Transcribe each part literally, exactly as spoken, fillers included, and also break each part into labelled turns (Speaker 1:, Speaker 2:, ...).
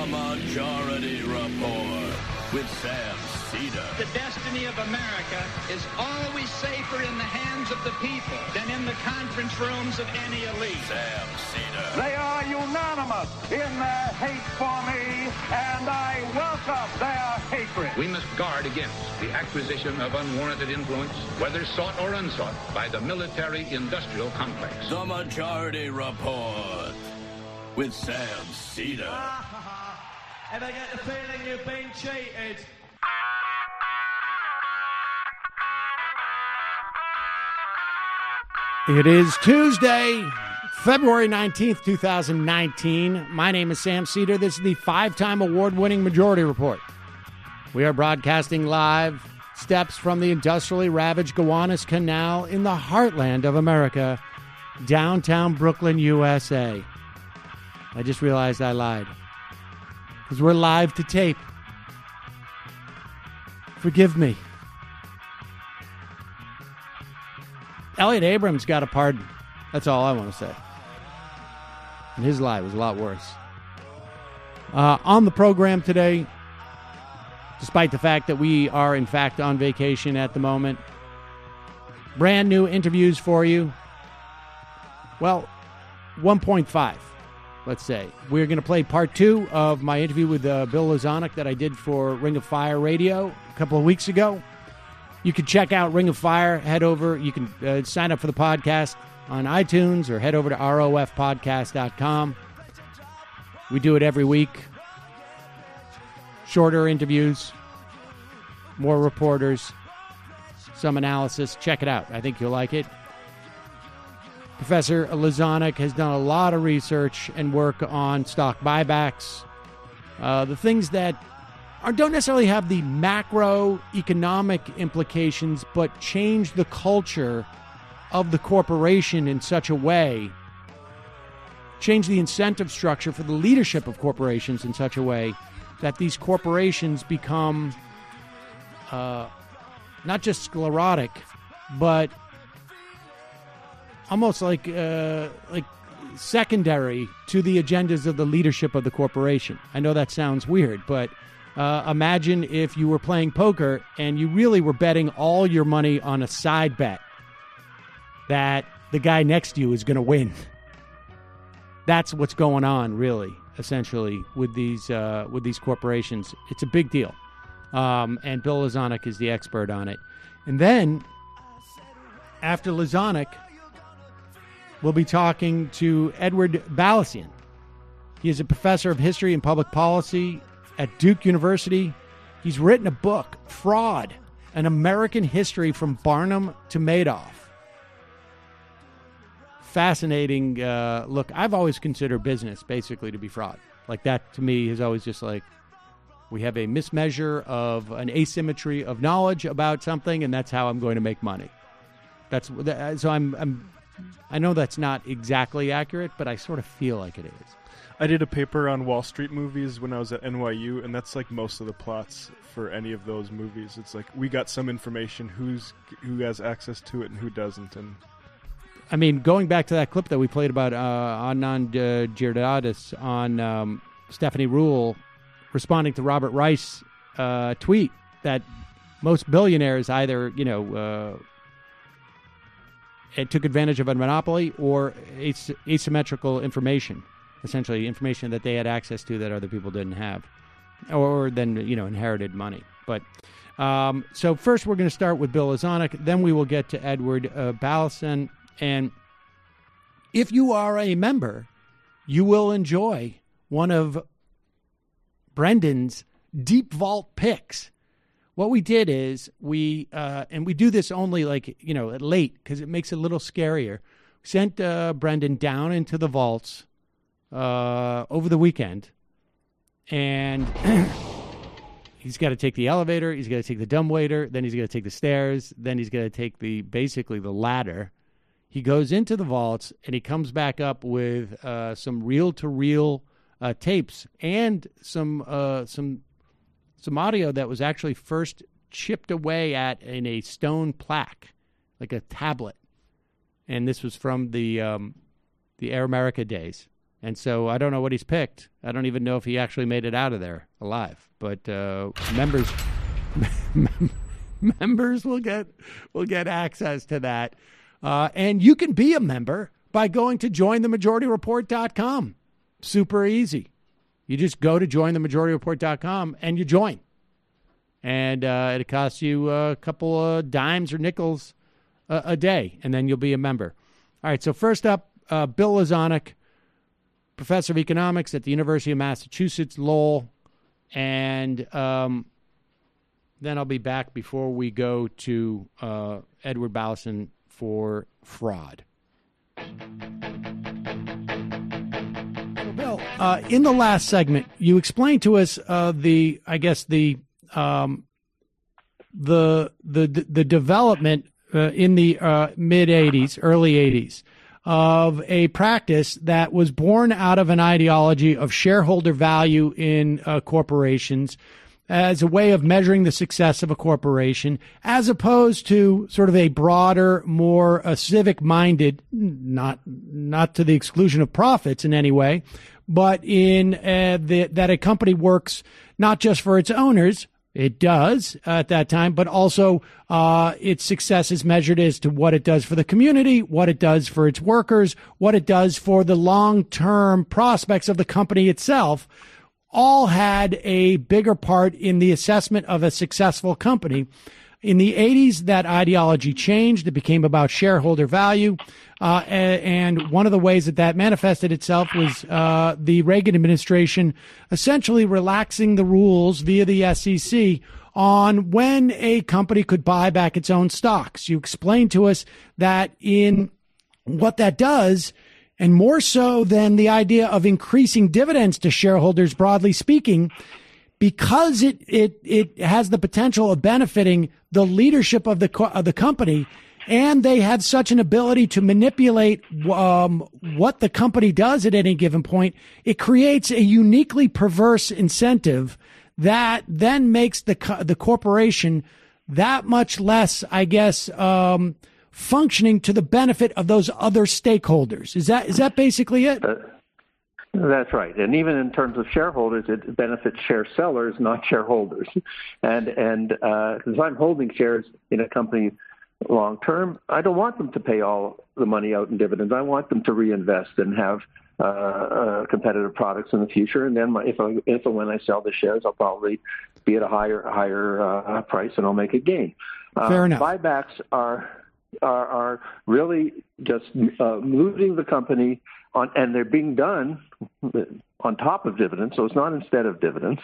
Speaker 1: Majority Report with Sam Cedar.
Speaker 2: The destiny of America is always safer in the hands of the people than in the conference rooms of any elite.
Speaker 1: Sam Cedar.
Speaker 3: They are unanimous in their hate for me, and I welcome their hatred.
Speaker 4: We must guard against the acquisition of unwarranted influence, whether sought or unsought, by the military-industrial complex.
Speaker 1: The Majority Report with Sam Cedar.
Speaker 5: And I get the feeling you've been cheated.
Speaker 6: It is Tuesday, February nineteenth, twenty nineteen. My name is Sam Cedar. This is the five-time award-winning Majority Report. We are broadcasting live steps from the industrially ravaged Gowanus Canal in the heartland of America, downtown Brooklyn, U S A. I just realized I lied. Because we're live to tape. Forgive me. Elliot Abrams got a pardon. That's all I want to say. And his lie was a lot worse. Uh, on the program today, despite the fact that we are, in fact, on vacation at the moment, brand new interviews for you. Well, one point five. Let's say. We're going to play part two of my interview with uh, Bill Lazonick that I did for Ring of Fire Radio a couple of weeks ago. You can check out Ring of Fire. Head over. You can uh, sign up for the podcast on iTunes or head over to R O F podcast dot com. We do it every week. Shorter interviews, more reporters, some analysis. Check it out. I think you'll like it. Professor Lazonick has done a lot of research and work on stock buybacks, uh, the things that are, don't necessarily have the macroeconomic implications, but change the culture of the corporation in such a way, change the incentive structure for the leadership of corporations in such a way that these corporations become uh, not just sclerotic, but almost like uh, like secondary to the agendas of the leadership of the corporation. I know that sounds weird, but uh, imagine if you were playing poker and you really were betting all your money on a side bet that the guy next to you is going to win. That's what's going on, really, essentially, with these uh, with these corporations. It's a big deal, um, and Bill Lazonick is the expert on it. And then, after Lazonick, we'll be talking to Edward Balassian. He is a professor of history and public policy at Duke University. He's written a book, Fraud, An American History from Barnum to Madoff. Fascinating uh, look. I've always considered business basically to be fraud. Like that, to me, is always just like, we have a mismeasure of an asymmetry of knowledge about something, and that's how I'm going to make money. That's so I'm I'm I know that's not exactly accurate, but I sort of feel like it is.
Speaker 7: I did a paper on Wall Street movies when I was at N Y U, and that's like most of the plots for any of those movies. It's like we got some information, who's who has access to it and who doesn't. And
Speaker 6: I mean, going back to that clip that we played about uh, Anand uh, Giridharadas on um, Stephanie Ruhle responding to Robert Rice uh, tweet that most billionaires either, you know, uh, it took advantage of a monopoly or as- asymmetrical information, essentially information that they had access to that other people didn't have, or then, you know, inherited money. But um, so first we're going to start with Bill Lazonick, then we will get to Edward uh, Balassian. And if you are a member, you will enjoy one of Brendan's Deep Vault picks. What we did is we, uh, and we do this only like, you know, at late because it makes it a little scarier. Sent uh, Brendan down into the vaults uh, over the weekend, and he's got to take the elevator, he's got to take the dumbwaiter, then he's got to take the stairs, then he's got to take the basically the ladder. He goes into the vaults and he comes back up with uh, some reel-to-reel uh, tapes and some uh, some. Some audio that was actually first chipped away at in a stone plaque, like a tablet. And this was from the um, the Air America days. And so I don't know what he's picked. I don't even know if he actually made it out of there alive. But uh, members members will get will get access to that. Uh, and you can be a member by going to join the majority report dot com. Super easy. You just go to join the majority report dot com and you join. And uh, it costs you a couple of dimes or nickels a, a day, and then you'll be a member. All right, so first up, uh, Bill Lazonick, professor of economics at the University of Massachusetts, Lowell. And um, then I'll be back before we go to uh, Edward Ballison for fraud. So, Bill, uh, in the last segment, you explained to us uh, the, I guess, the um, the the the development uh, in the uh, mid eighties, early eighties, of a practice that was born out of an ideology of shareholder value in uh, corporations as a way of measuring the success of a corporation, as opposed to sort of a broader, more uh, civic-minded, not not to the exclusion of profits in any way, but in uh, the, that a company works not just for its owners. It does uh, at that time, but also uh, its success is measured as to what it does for the community, what it does for its workers, what it does for the long-term prospects of the company itself, all had a bigger part in the assessment of a successful company. In the eighties, that ideology changed. It became about shareholder value. Uh, and one of the ways that that manifested itself was uh, the Reagan administration essentially relaxing the rules via the S E C on when a company could buy back its own stocks. You explained to us that in what that does, and more so than the idea of increasing dividends to shareholders, broadly speaking, because it it it has the potential of benefiting the leadership of the co- of the company, and they have such an ability to manipulate um, what the company does at any given point, it creates a uniquely perverse incentive that then makes the co- the corporation that much less, I guess, um, functioning to the benefit of those other stakeholders. Is that is that basically it?
Speaker 8: Uh, that's right. And even in terms of shareholders, it benefits share sellers, not shareholders. And and uh, if I'm holding shares in a company long term, I don't want them to pay all the money out in dividends. I want them to reinvest and have uh, uh, competitive products in the future. And then my, if I, if and when I sell the shares, I'll probably be at a higher higher uh, price, and I'll make a gain. Uh,
Speaker 6: Fair enough.
Speaker 8: Buybacks are are, are really just uh, moving the company on, and they're being done on top of dividends, so it's not instead of dividends,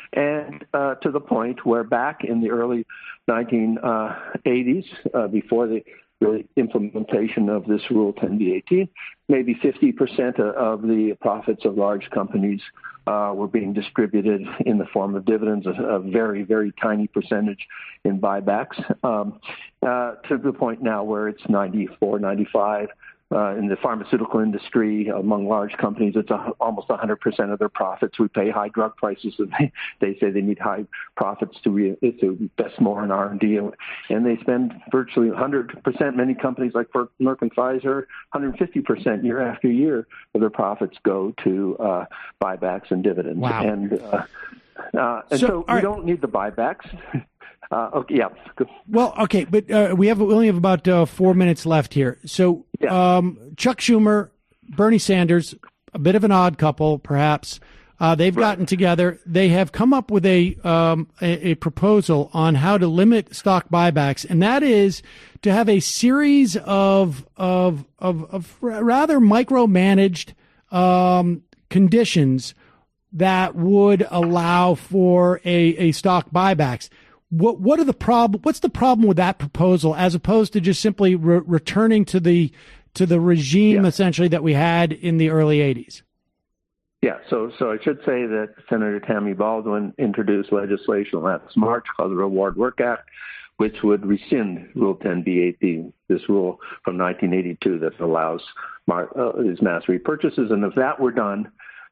Speaker 8: and uh, to the point where back in the early nineteen eighties, uh, before the, the implementation of this Rule ten B eighteen, maybe fifty percent of the profits of large companies uh, were being distributed in the form of dividends, a, a very, very tiny percentage in buybacks, um, uh, to the point now where it's ninety-four, ninety-five. Uh, in the pharmaceutical industry, among large companies, it's a, almost one hundred percent of their profits. We pay high drug prices, and they, they say they need high profits to, re, to invest more in R and D, and they spend virtually one hundred percent. Many companies like Merck and Pfizer, one hundred fifty percent year after year of their profits go to uh, buybacks and dividends.
Speaker 6: Wow.
Speaker 8: And, uh, uh, and
Speaker 6: so,
Speaker 8: so we
Speaker 6: right.
Speaker 8: don't need the buybacks. Uh, okay, yeah.
Speaker 6: Well, okay, but uh, we have we only have about uh, four minutes left here. So,
Speaker 8: Yeah.
Speaker 6: um, Chuck Schumer, Bernie Sanders, a bit of an odd couple, perhaps. Uh, they've
Speaker 8: Right.
Speaker 6: gotten together. They have come up with a, um, a a proposal on how to limit stock buybacks, and that is to have a series of of of, of rather micromanaged um, conditions that would allow for a, a stock buybacks. What what are the problem? What's the problem with that proposal, as opposed to just simply re- returning to the to the regime
Speaker 8: Yeah.
Speaker 6: essentially that we had in the early eighties?
Speaker 8: Yeah, so so I should say that Senator Tammy Baldwin introduced legislation last March called the Reward Work Act, which would rescind Rule ten B eighteen, this rule from nineteen eighty-two that allows mar- uh, these mass repurchases. And if that were done,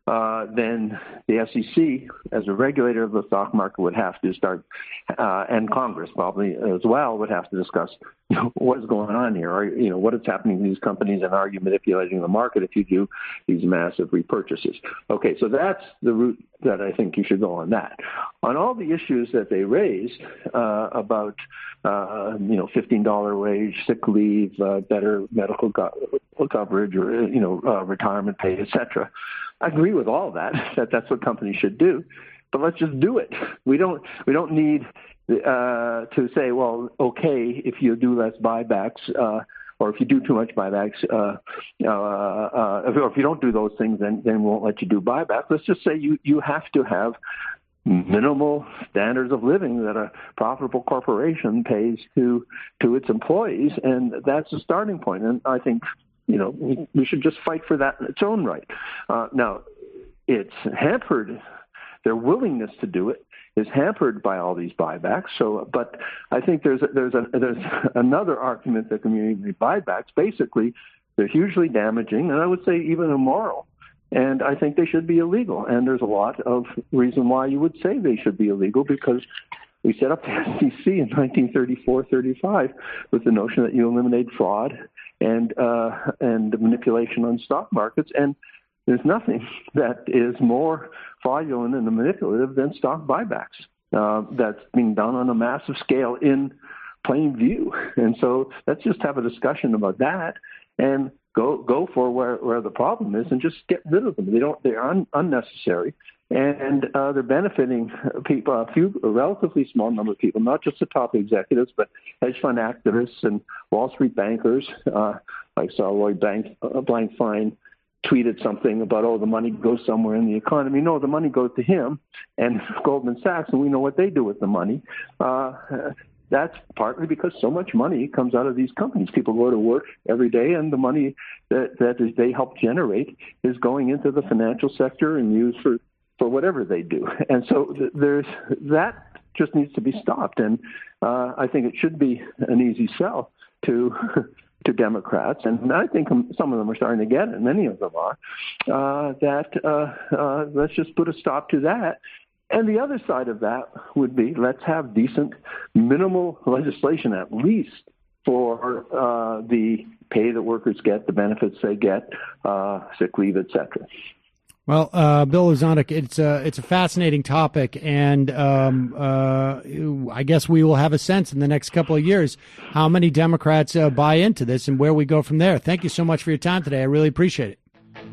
Speaker 8: uh, then the S E C, as a regulator of the stock market, would have to start, uh, and Congress probably as well would have to discuss, you know, what is going on here, or, you know, what is happening to these companies, and are you manipulating the market if you do these massive repurchases? Okay, so that's the route that I think you should go on that. On all the issues that they raised uh, about, uh, you know, fifteen dollars wage, sick leave, uh, better medical co- coverage, or, you know, uh, retirement pay, et cetera, I agree with all that, that that's what companies should do, but let's just do it. We don't we don't need uh, to say, well, okay, if you do less buybacks, uh, or if you do too much buybacks, uh, uh, uh, or if you don't do those things, then then we won't let you do buybacks. Let's just say you, you have to have minimal standards of living that a profitable corporation pays to to its employees, and that's a starting point. And I think, you know, we, we should just fight for that in its own right. Uh, now, it's hampered, their willingness to do it is hampered by all these buybacks. So, but I think there's a, there's a, there's another argument that community buybacks, basically, they're hugely damaging, and I would say even immoral. And I think they should be illegal. And there's a lot of reason why you would say they should be illegal, because we set up the S E C in nineteen thirty-four thirty-five with the notion that you eliminate fraud and uh, and manipulation on stock markets. And there's nothing that is more fraudulent and manipulative than stock buybacks. Uh, that's being done on a massive scale in plain view. And so let's just have a discussion about that and go go for where, where the problem is and just get rid of them. They don't they're un, unnecessary. And uh, they're benefiting people, a few, a relatively small number of people, not just the top executives, but hedge fund activists and Wall Street bankers. Uh, I saw Lloyd Bank, uh, Blankfein tweeted something about, oh, the money goes somewhere in the economy. No, the money goes to him and Goldman Sachs, and we know what they do with the money. Uh, that's partly because so much money comes out of these companies. People go to work every day, and the money that, that is, they help generate is going into the financial sector and used for for whatever they do. And so there's that just needs to be stopped. And uh, I think it should be an easy sell to to Democrats. And I think some of them are starting to get it, many of them are, uh, that uh, uh, let's just put a stop to that. And the other side of that would be, let's have decent minimal legislation at least for uh, the pay that workers get, the benefits they get, uh, sick leave, et cetera.
Speaker 6: Well, uh, Bill Luzanik, it's a, it's a fascinating topic, and um, uh, I guess we will have a sense in the next couple of years how many Democrats uh, buy into this and where we go from there. Thank you so much for your time today. I really appreciate it.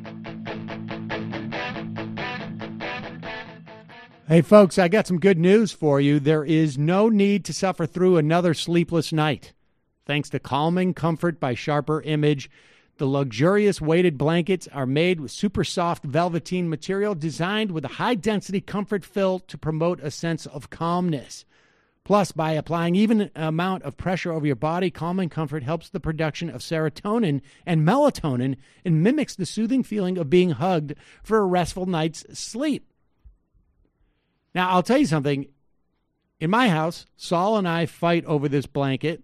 Speaker 6: Hey, folks, I got some good news for you. There is no need to suffer through another sleepless night. Thanks to Calming Comfort by Sharper Image, the luxurious weighted blankets are made with super soft velveteen material designed with a high-density comfort fill to promote a sense of calmness. Plus, by applying even an amount of pressure over your body, Calming Comfort helps the production of serotonin and melatonin and mimics the soothing feeling of being hugged for a restful night's sleep. Now, I'll tell you something. In my house, Saul and I fight over this blanket.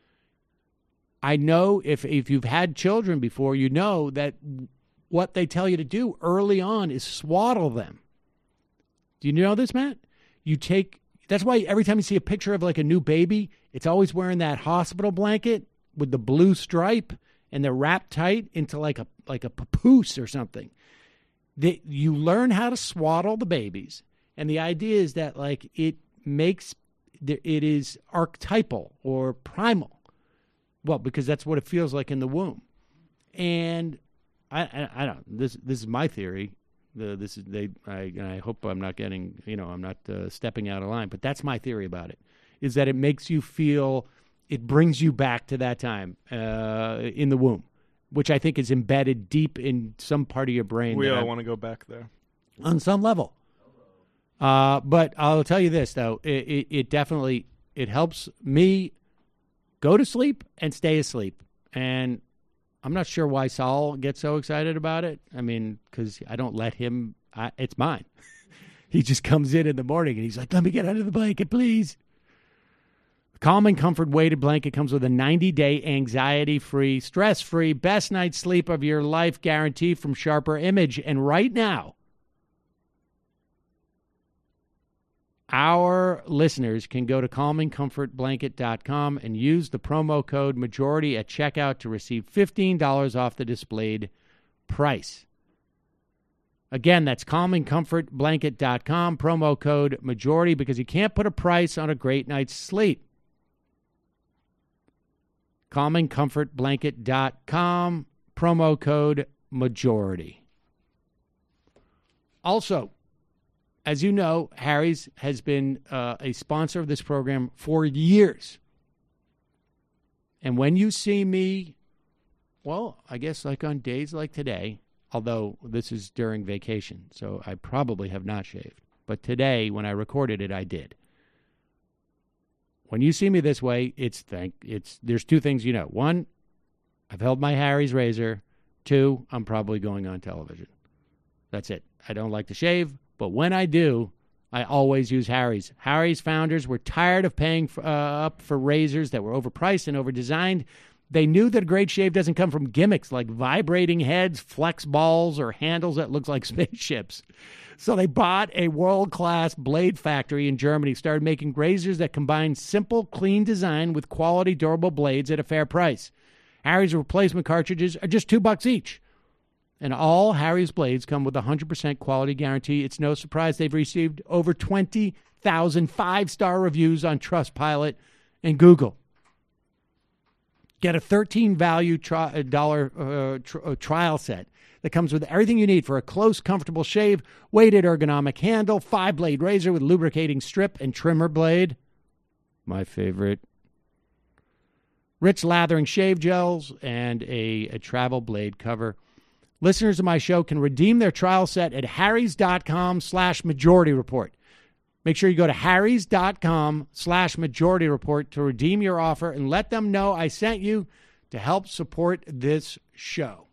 Speaker 6: I know if if you've had children before, you know that what they tell you to do early on is swaddle them. Do you know this, Matt? You take, that's why every time you see a picture of like a new baby, it's always wearing that hospital blanket with the blue stripe, and they're wrapped tight into like a like a papoose or something. They, you learn how to swaddle the babies, and the idea is that like it makes, it is archetypal or primal. Well, because that's what it feels like in the womb, and I, I, I don't. This, this is my theory. The, this is they. I, I hope I'm not getting. You know, I'm not uh, stepping out of line. But that's my theory about it. Is that it makes you feel. It brings you back to that time uh, in the womb, which I think is embedded deep in some part of your brain.
Speaker 7: We all
Speaker 6: I,
Speaker 7: want to go back there
Speaker 6: on some level. Uh, but I'll tell you this though. It, it, it definitely it helps me go to sleep and stay asleep. And I'm not sure why Saul gets so excited about it. I mean, because I don't let him. I, it's mine. He just comes in in the morning and he's like, let me get under the blanket, please. The Calming Comfort weighted blanket comes with a ninety-day anxiety-free, stress-free, best night's sleep of your life guarantee from Sharper Image. And right now, our listeners can go to calming comfort blanket dot com and use the promo code majority at checkout to receive fifteen dollars off the displayed price. Again, that's calming comfort blanket dot com, promo code majority, because you can't put a price on a great night's sleep. calming comfort blanket dot com, promo code majority. Also, as you know, Harry's has been uh, a sponsor of this program for years. And when you see me, well, I guess like on days like today, although this is during vacation, so I probably have not shaved. But today, when I recorded it, I did. When you see me this way, it's thank it's there's two things you know. One, I've held my Harry's razor. Two, I'm probably going on television. That's it. I don't like to shave, but when I do, I always use Harry's. Harry's founders were tired of paying for, uh, up for razors that were overpriced and overdesigned. They knew that a great shave doesn't come from gimmicks like vibrating heads, flex balls, or handles that look like spaceships. So they bought a world-class blade factory in Germany, started making razors that combine simple, clean design with quality, durable blades at a fair price. Harry's replacement cartridges are just two bucks each. And all Harry's blades come with a one hundred percent quality guarantee. It's no surprise they've received over twenty thousand five-star reviews on Trustpilot and Google. Get a thirteen value tri- dollar uh, tr- uh, trial set that comes with everything you need for a close, comfortable shave, weighted ergonomic handle, five-blade razor with lubricating strip and trimmer blade. My favorite. Rich lathering shave gels and a, a travel blade cover. Listeners of my show can redeem their trial set at harrys.com slash majority report. Make sure you go to harrys.com slash majority report to redeem your offer and let them know I sent you to help support this show.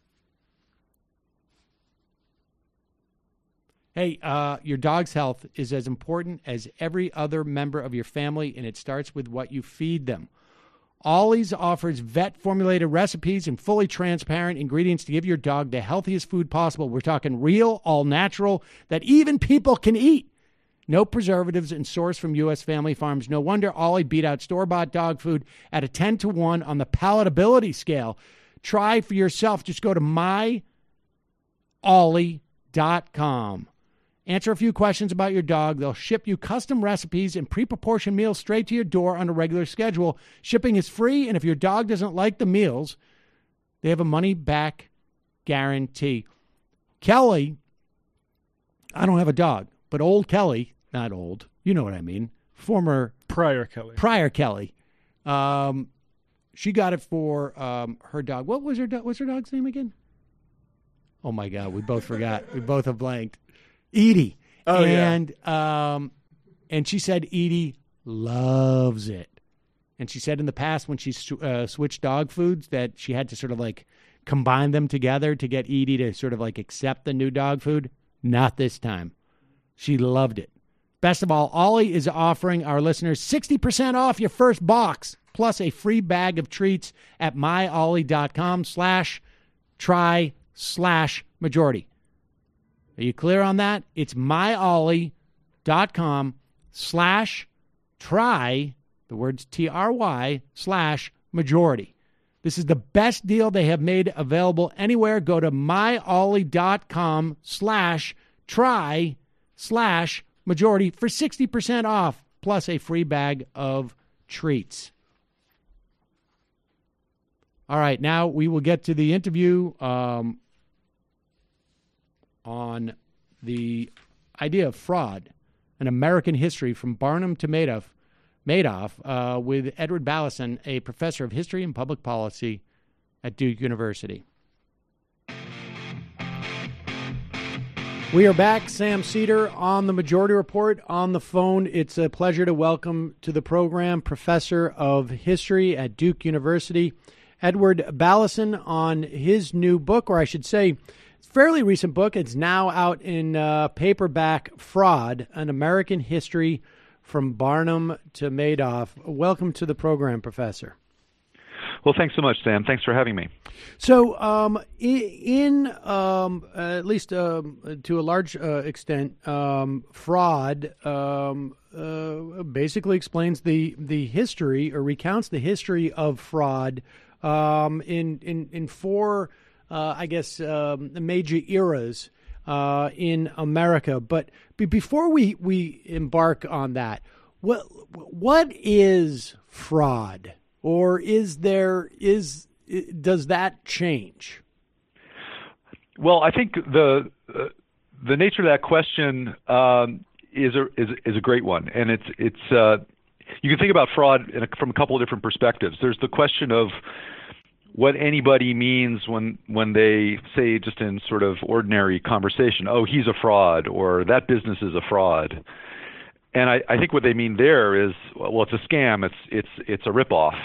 Speaker 6: Hey, uh, your dog's health is as important as every other member of your family, and it starts with what you feed them. Ollie's offers vet-formulated recipes and fully transparent ingredients to give your dog the healthiest food possible. We're talking real, all-natural, that even people can eat. No preservatives and sourced from U S family farms. No wonder Ollie beat out store-bought dog food at a ten to one on the palatability scale. Try for yourself. Just go to my ollie dot com. Answer a few questions about your dog. They'll ship you custom recipes and pre-proportioned meals straight to your door on a regular schedule. Shipping is free, and if your dog doesn't like the meals, they have a money-back guarantee. Kelly, I don't have a dog, but old Kelly, not old, you know what I mean, former
Speaker 7: Prior Kelly.
Speaker 6: Prior Kelly, um, she got it for um, her dog. What was her do- what's her dog's name again? Oh, my God, we both forgot. We both have blanked. Edie.
Speaker 7: Oh,
Speaker 6: and, yeah. Um, and she said Edie loves it. And she said in the past when she sw- uh, switched dog foods that she had to sort of like combine them together to get Edie to sort of like accept the new dog food. Not this time. She loved it. Best of all, Ollie is offering our listeners sixty percent off your first box, plus a free bag of treats at myollie.com slash try slash majority. Are you clear on that? It's myollie.com slash try, the words T R Y, slash majority. This is the best deal they have made available anywhere. Go to myollie.com slash try slash majority for sixty percent off, plus a free bag of treats. All right, now we will get to the interview um, on the idea of fraud, an American history from Barnum to Madoff, Madoff uh, with Edward Ballison, a professor of history and public policy at Duke University. We are back. Sam Seder on the Majority Report on the phone. It's a pleasure to welcome to the program Professor of History at Duke University, Edward Ballison, on his new book, or I should say, fairly recent book. It's now out in uh, paperback, Fraud, an American History from Barnum to Madoff. Welcome to the program, Professor.
Speaker 9: Well, thanks so much, Sam. Thanks for having me.
Speaker 6: So, um, in, um, at least um, to a large uh, extent, um, fraud um, uh, basically explains the the history or recounts the history of fraud um, in in in four, uh, I guess, um, major eras uh, in America. But b- before we we embark on that, what what is fraud? Or is there is does that change?
Speaker 9: Well, I think the uh, the nature of that question um, is a is is a great one, and it's it's uh, you can think about fraud in a, from a couple of different perspectives. There's the question of what anybody means when when they say, just in sort of ordinary conversation, "Oh, he's a fraud," or "that business is a fraud." And I, I think what they mean there is, well, it's a scam. It's it's it's a ripoff.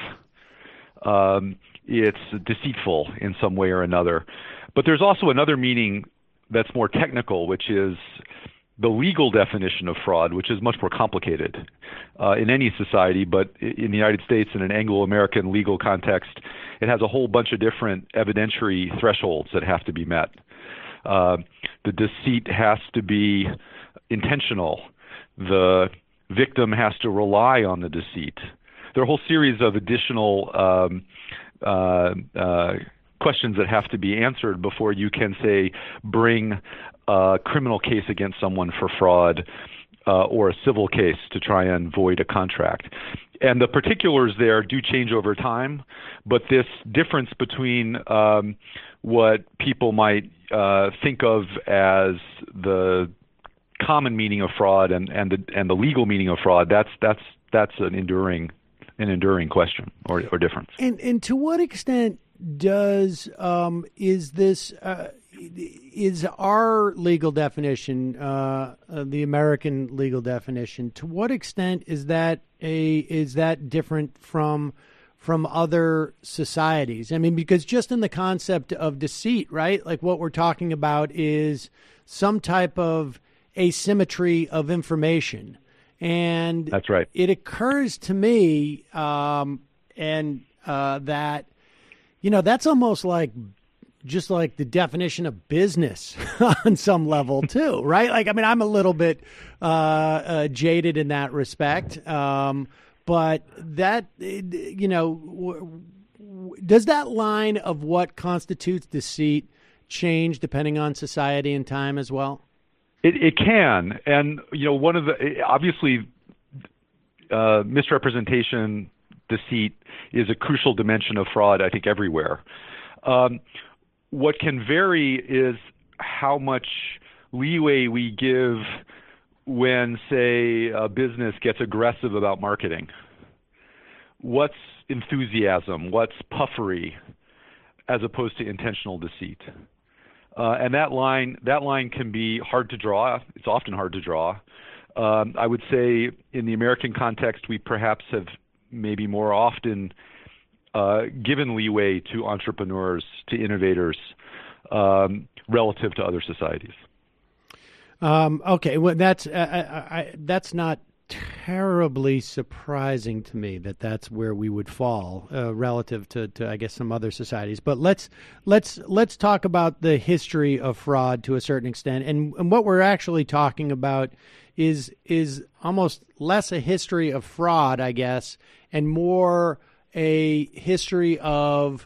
Speaker 9: Um, it's deceitful in some way or another. But there's also another meaning that's more technical, which is the legal definition of fraud, which is much more complicated uh, in any society. But in the United States, in an Anglo-American legal context, it has a whole bunch of different evidentiary thresholds that have to be met. Uh, the deceit has to be intentional. The victim has to rely on the deceit. There are a whole series of additional um, uh, uh, questions that have to be answered before you can, say, bring a criminal case against someone for fraud uh, or a civil case to try and void a contract. And the particulars there do change over time, but this difference between um, what people might uh, think of as the common meaning of fraud and, and the and the legal meaning of fraud, that's that's that's an enduring an enduring question or, or difference.
Speaker 6: And and to what extent does um, is this uh, is our legal definition, uh, uh, the American legal definition, to what extent is that a is that different from from other societies? I mean, because just in the concept of deceit, right? Like what we're talking about is some type of asymmetry of information. And
Speaker 9: that's right.
Speaker 6: It occurs to me um, and uh, that, you know, that's almost like just like the definition of business on some level, too, right? Like, I mean, I'm a little bit uh, uh, jaded in that respect. Um, but that, you know, w- w- does that line of what constitutes deceit change depending on society and time as well?
Speaker 9: It, it can, and you know, one of the obviously uh, misrepresentation, deceit is a crucial dimension of fraud. I think everywhere. Um, what can vary is how much leeway we give when, say, a business gets aggressive about marketing. What's enthusiasm? What's puffery, as opposed to intentional deceit? Uh, and that line that line can be hard to draw. It's often hard to draw. Um, I would say in the American context, we perhaps have maybe more often uh, given leeway to entrepreneurs, to innovators, um, relative to other societies.
Speaker 6: Um, okay, well, that's uh, I, I, that's not terribly surprising to me that that's where we would fall uh, relative to, to, I guess, some other societies. But let's let's let's talk about the history of fraud to a certain extent, and, and what we're actually talking about is is almost less a history of fraud, I guess, and more a history of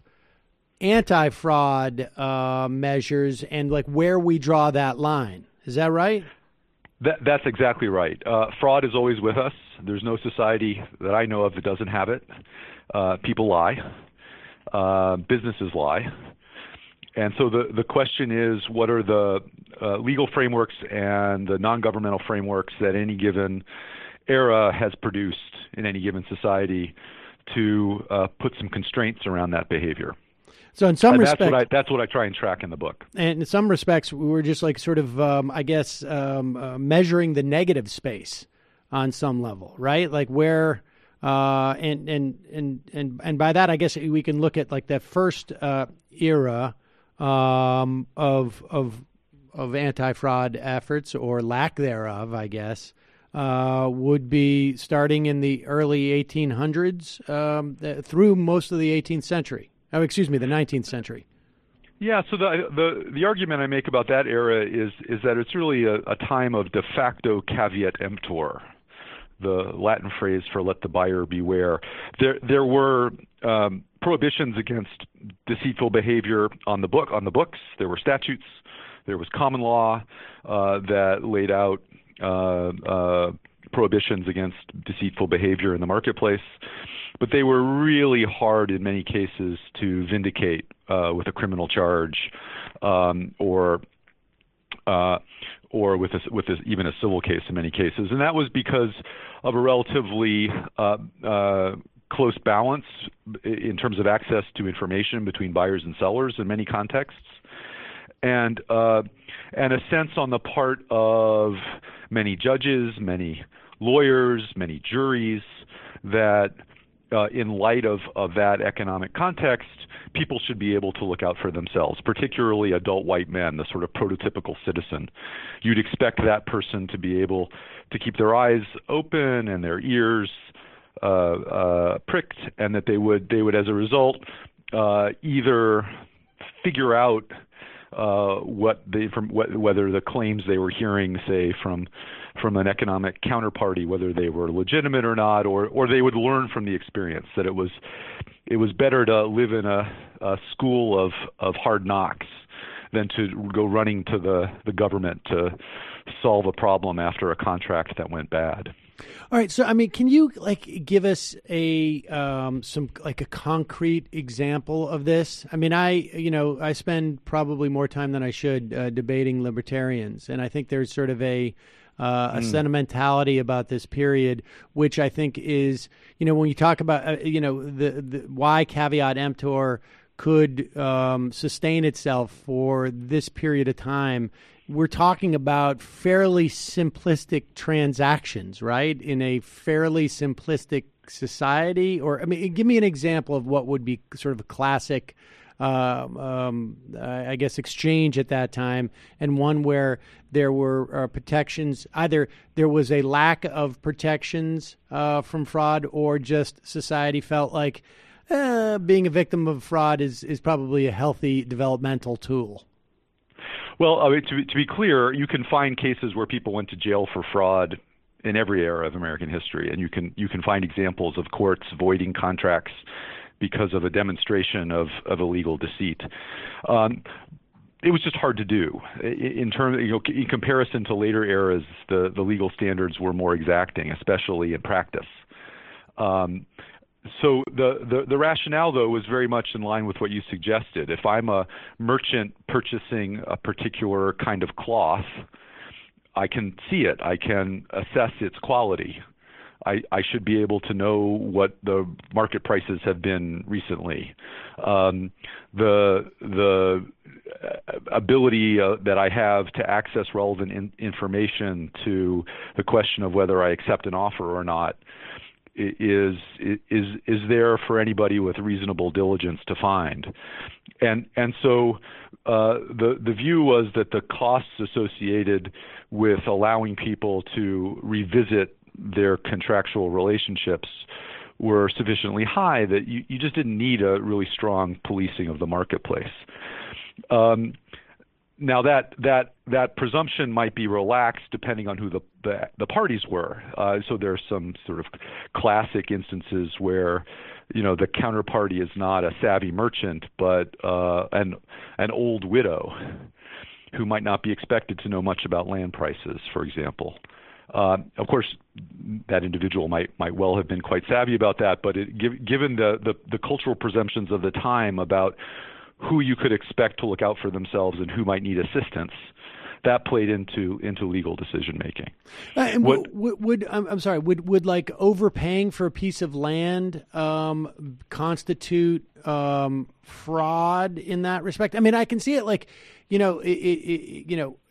Speaker 6: anti-fraud uh, measures and like where we draw that line. Is that right?
Speaker 9: That, that's exactly right. Uh, fraud is always with us. There's no society that I know of that doesn't have it. Uh, people lie. Uh, businesses lie. And so the, the question is, what are the uh, legal frameworks and the non-governmental frameworks that any given era has produced in any given society to uh, put some constraints around that behavior?
Speaker 6: So in some
Speaker 9: and
Speaker 6: respects,
Speaker 9: that's what, I, that's what I try and track in the book.
Speaker 6: And in some respects, we were just like sort of, um, I guess, um, uh, measuring the negative space on some level, right? Like where, uh, and and and and and by that, I guess we can look at like the first uh, era um, of of of anti-fraud efforts or lack thereof, I guess. uh, would be starting in the early eighteen hundreds um, through most of the eighteenth century. Oh, excuse me, the nineteenth century.
Speaker 9: Yeah, so the the the argument I make about that era is is that it's really a, a time of de facto caveat emptor, the Latin phrase for "let the buyer beware." There there were um, prohibitions against deceitful behavior on the book on the books. There were statutes. There was common law uh, that laid out uh, uh, prohibitions against deceitful behavior in the marketplace. But they were really hard in many cases to vindicate uh, with a criminal charge, um, or uh, or with a, with a, even a civil case in many cases, and that was because of a relatively uh, uh, close balance in terms of access to information between buyers and sellers in many contexts, and uh, and a sense on the part of many judges, many lawyers, many juries that. Uh, in light of, of that economic context, people should be able to look out for themselves, particularly adult white men, the sort of prototypical citizen. You'd expect that person to be able to keep their eyes open and their ears uh, uh, pricked, and that they would, they would as a result, uh, either figure out uh, what they, from what, whether the claims they were hearing, say, from from an economic counterparty, whether they were legitimate or not, or or they would learn from the experience that it was it was better to live in a, a school of, of hard knocks than to go running to the, the government to solve a problem after a contract that went bad.
Speaker 6: All right, so I mean, can you like give us a um, some like a concrete example of this? I mean, I you know I spend probably more time than I should uh, debating libertarians, and I think there's sort of a uh, a mm. sentimentality about this period, which I think is you know when you talk about uh, you know the, the why caveat emptor could um, sustain itself for this period of time. We're talking about fairly simplistic transactions, right? In a fairly simplistic society, or I mean, give me an example of what would be sort of a classic, uh, um, I guess, exchange at that time, and one where there were uh, protections. Either there was a lack of protections uh, from fraud, or just society felt like uh, being a victim of fraud is is probably a healthy developmental tool.
Speaker 9: Well, I mean, to, to be clear, you can find cases where people went to jail for fraud in every era of American history, and you can you can find examples of courts voiding contracts because of a demonstration of, of illegal deceit. Um, it was just hard to do. In terms, you know, in comparison to later eras, the, the legal standards were more exacting, especially in practice. Um, So the, the, the rationale, though, was very much in line with what you suggested. If I'm a merchant purchasing a particular kind of cloth, I can see it. I can assess its quality. I, I should be able to know what the market prices have been recently. Um, the the ability uh, that I have to access relevant in, information to the question of whether I accept an offer or not is is is there for anybody with reasonable diligence to find, and and so uh, the the view was that the costs associated with allowing people to revisit their contractual relationships were sufficiently high that you, you just didn't need a really strong policing of the marketplace. Um, Now that that that presumption might be relaxed depending on who the the, the parties were. Uh, so there are some sort of classic instances where, you know, the counterparty is not a savvy merchant, but uh, an an old widow who might not be expected to know much about land prices, for example. Uh, of course, that individual might might well have been quite savvy about that, but it, give, given the, the the cultural presumptions of the time about who you could expect to look out for themselves and who might need assistance, that played into into legal decision making.
Speaker 6: Uh, and what, would, would I'm, I'm sorry, would would like overpaying for a piece of land um, constitute um, fraud in that respect? I mean, I can see it like, you know, it, it, you know,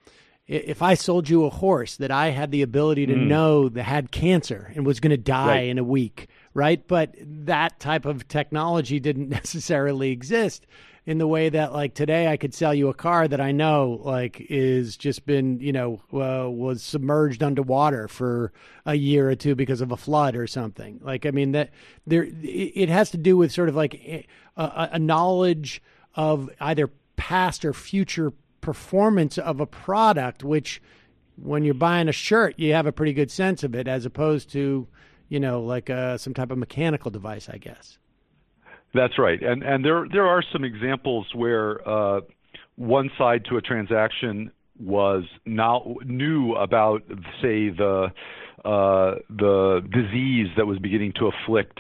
Speaker 6: if I sold you a horse that I had the ability to mm. know that had cancer and was going to die right. in a week. Right. But that type of technology didn't necessarily exist in the way that, like, today I could sell you a car that I know, like, is just been, you know, uh, was submerged underwater for a year or two because of a flood or something. Like, I mean, that there, it has to do with sort of like a, a knowledge of either past or future performance of a product, which when you're buying a shirt, you have a pretty good sense of it, as opposed to, you know, like uh, some type of mechanical device, I guess.
Speaker 9: That's right, and and there there are some examples where uh, one side to a transaction was now knew about, say, the uh, the disease that was beginning to afflict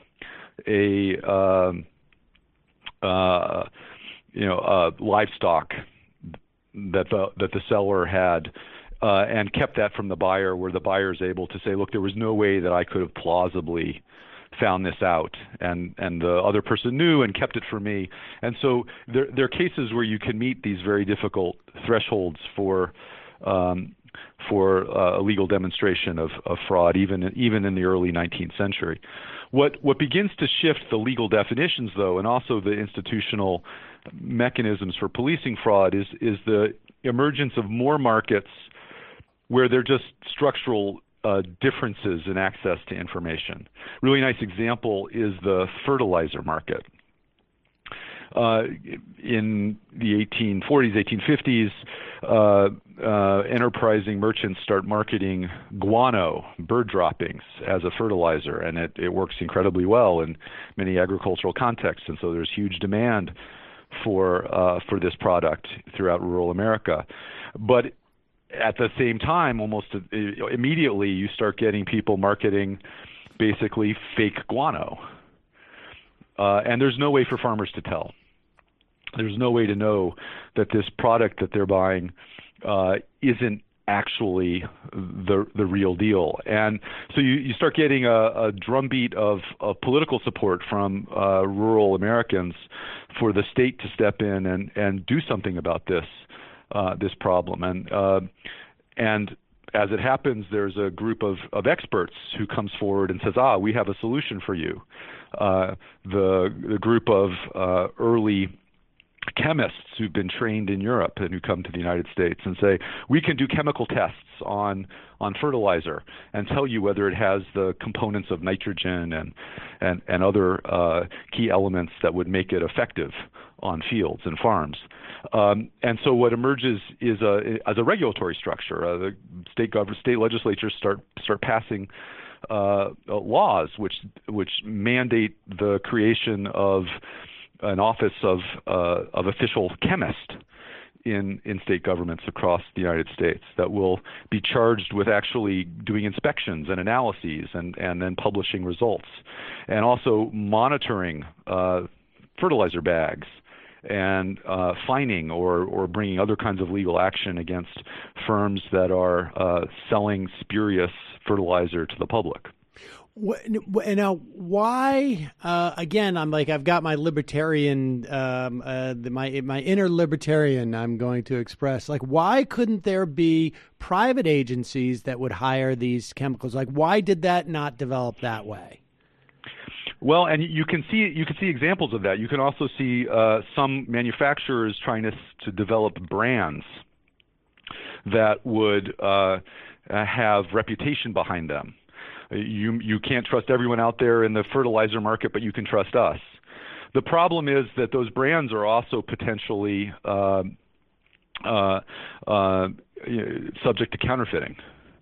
Speaker 9: a um, uh, you know uh, livestock that the that the seller had. Uh, and kept that from the buyer, where the buyer is able to say, look, there was no way that I could have plausibly found this out, and, and the other person knew and kept it from me. And so there, there are cases where you can meet these very difficult thresholds for um, for uh, a legal demonstration of, of fraud, even even in the early nineteenth century. What what begins to shift the legal definitions, though, and also the institutional mechanisms for policing fraud, is is the emergence of more markets where there are just structural uh, differences in access to information. Really nice example is the fertilizer market. Uh, in the eighteen forties, eighteen fifties, uh, uh, enterprising merchants start marketing guano, bird droppings, as a fertilizer, and it, it works incredibly well in many agricultural contexts, and so there's huge demand for uh, for this product throughout rural America. But at the same time, almost immediately, you start getting people marketing basically fake guano. Uh, and there's no way for farmers to tell. There's no way to know that this product that they're buying uh, isn't actually the the real deal. And so you, you start getting a, a drumbeat of, of political support from uh, rural Americans for the state to step in and, and do something about this. Uh, this problem. And uh, and as it happens, there's a group of, of experts who comes forward and says, ah, we have a solution for you. Uh, the, the group of uh, early chemists who've been trained in Europe and who come to the United States and say, we can do chemical tests on on fertilizer and tell you whether it has the components of nitrogen and and, and other uh, key elements that would make it effective on fields and farms. Um, and so what emerges is a as a regulatory structure. Uh, the state government, state legislatures start start passing uh, laws which which mandate the creation of an office of uh, of official chemist in in state governments across the United States that will be charged with actually doing inspections and analyses and and then publishing results, and also monitoring uh, fertilizer bags and uh, fining or or bringing other kinds of legal action against firms that are uh, selling spurious fertilizer to the public.
Speaker 6: Now, why? Uh, again, I'm like I've got my libertarian, um, uh, the, my my inner libertarian. I'm going to express like why couldn't there be private agencies that would hire these chemicals? Like why did that not develop that way?
Speaker 9: Well, and you can see you can see examples of that. You can also see uh, some manufacturers trying to to develop brands that would uh, have reputation behind them. You you can't trust everyone out there in the fertilizer market, but you can trust us. The problem is that those brands are also potentially uh, uh, uh, subject to counterfeiting.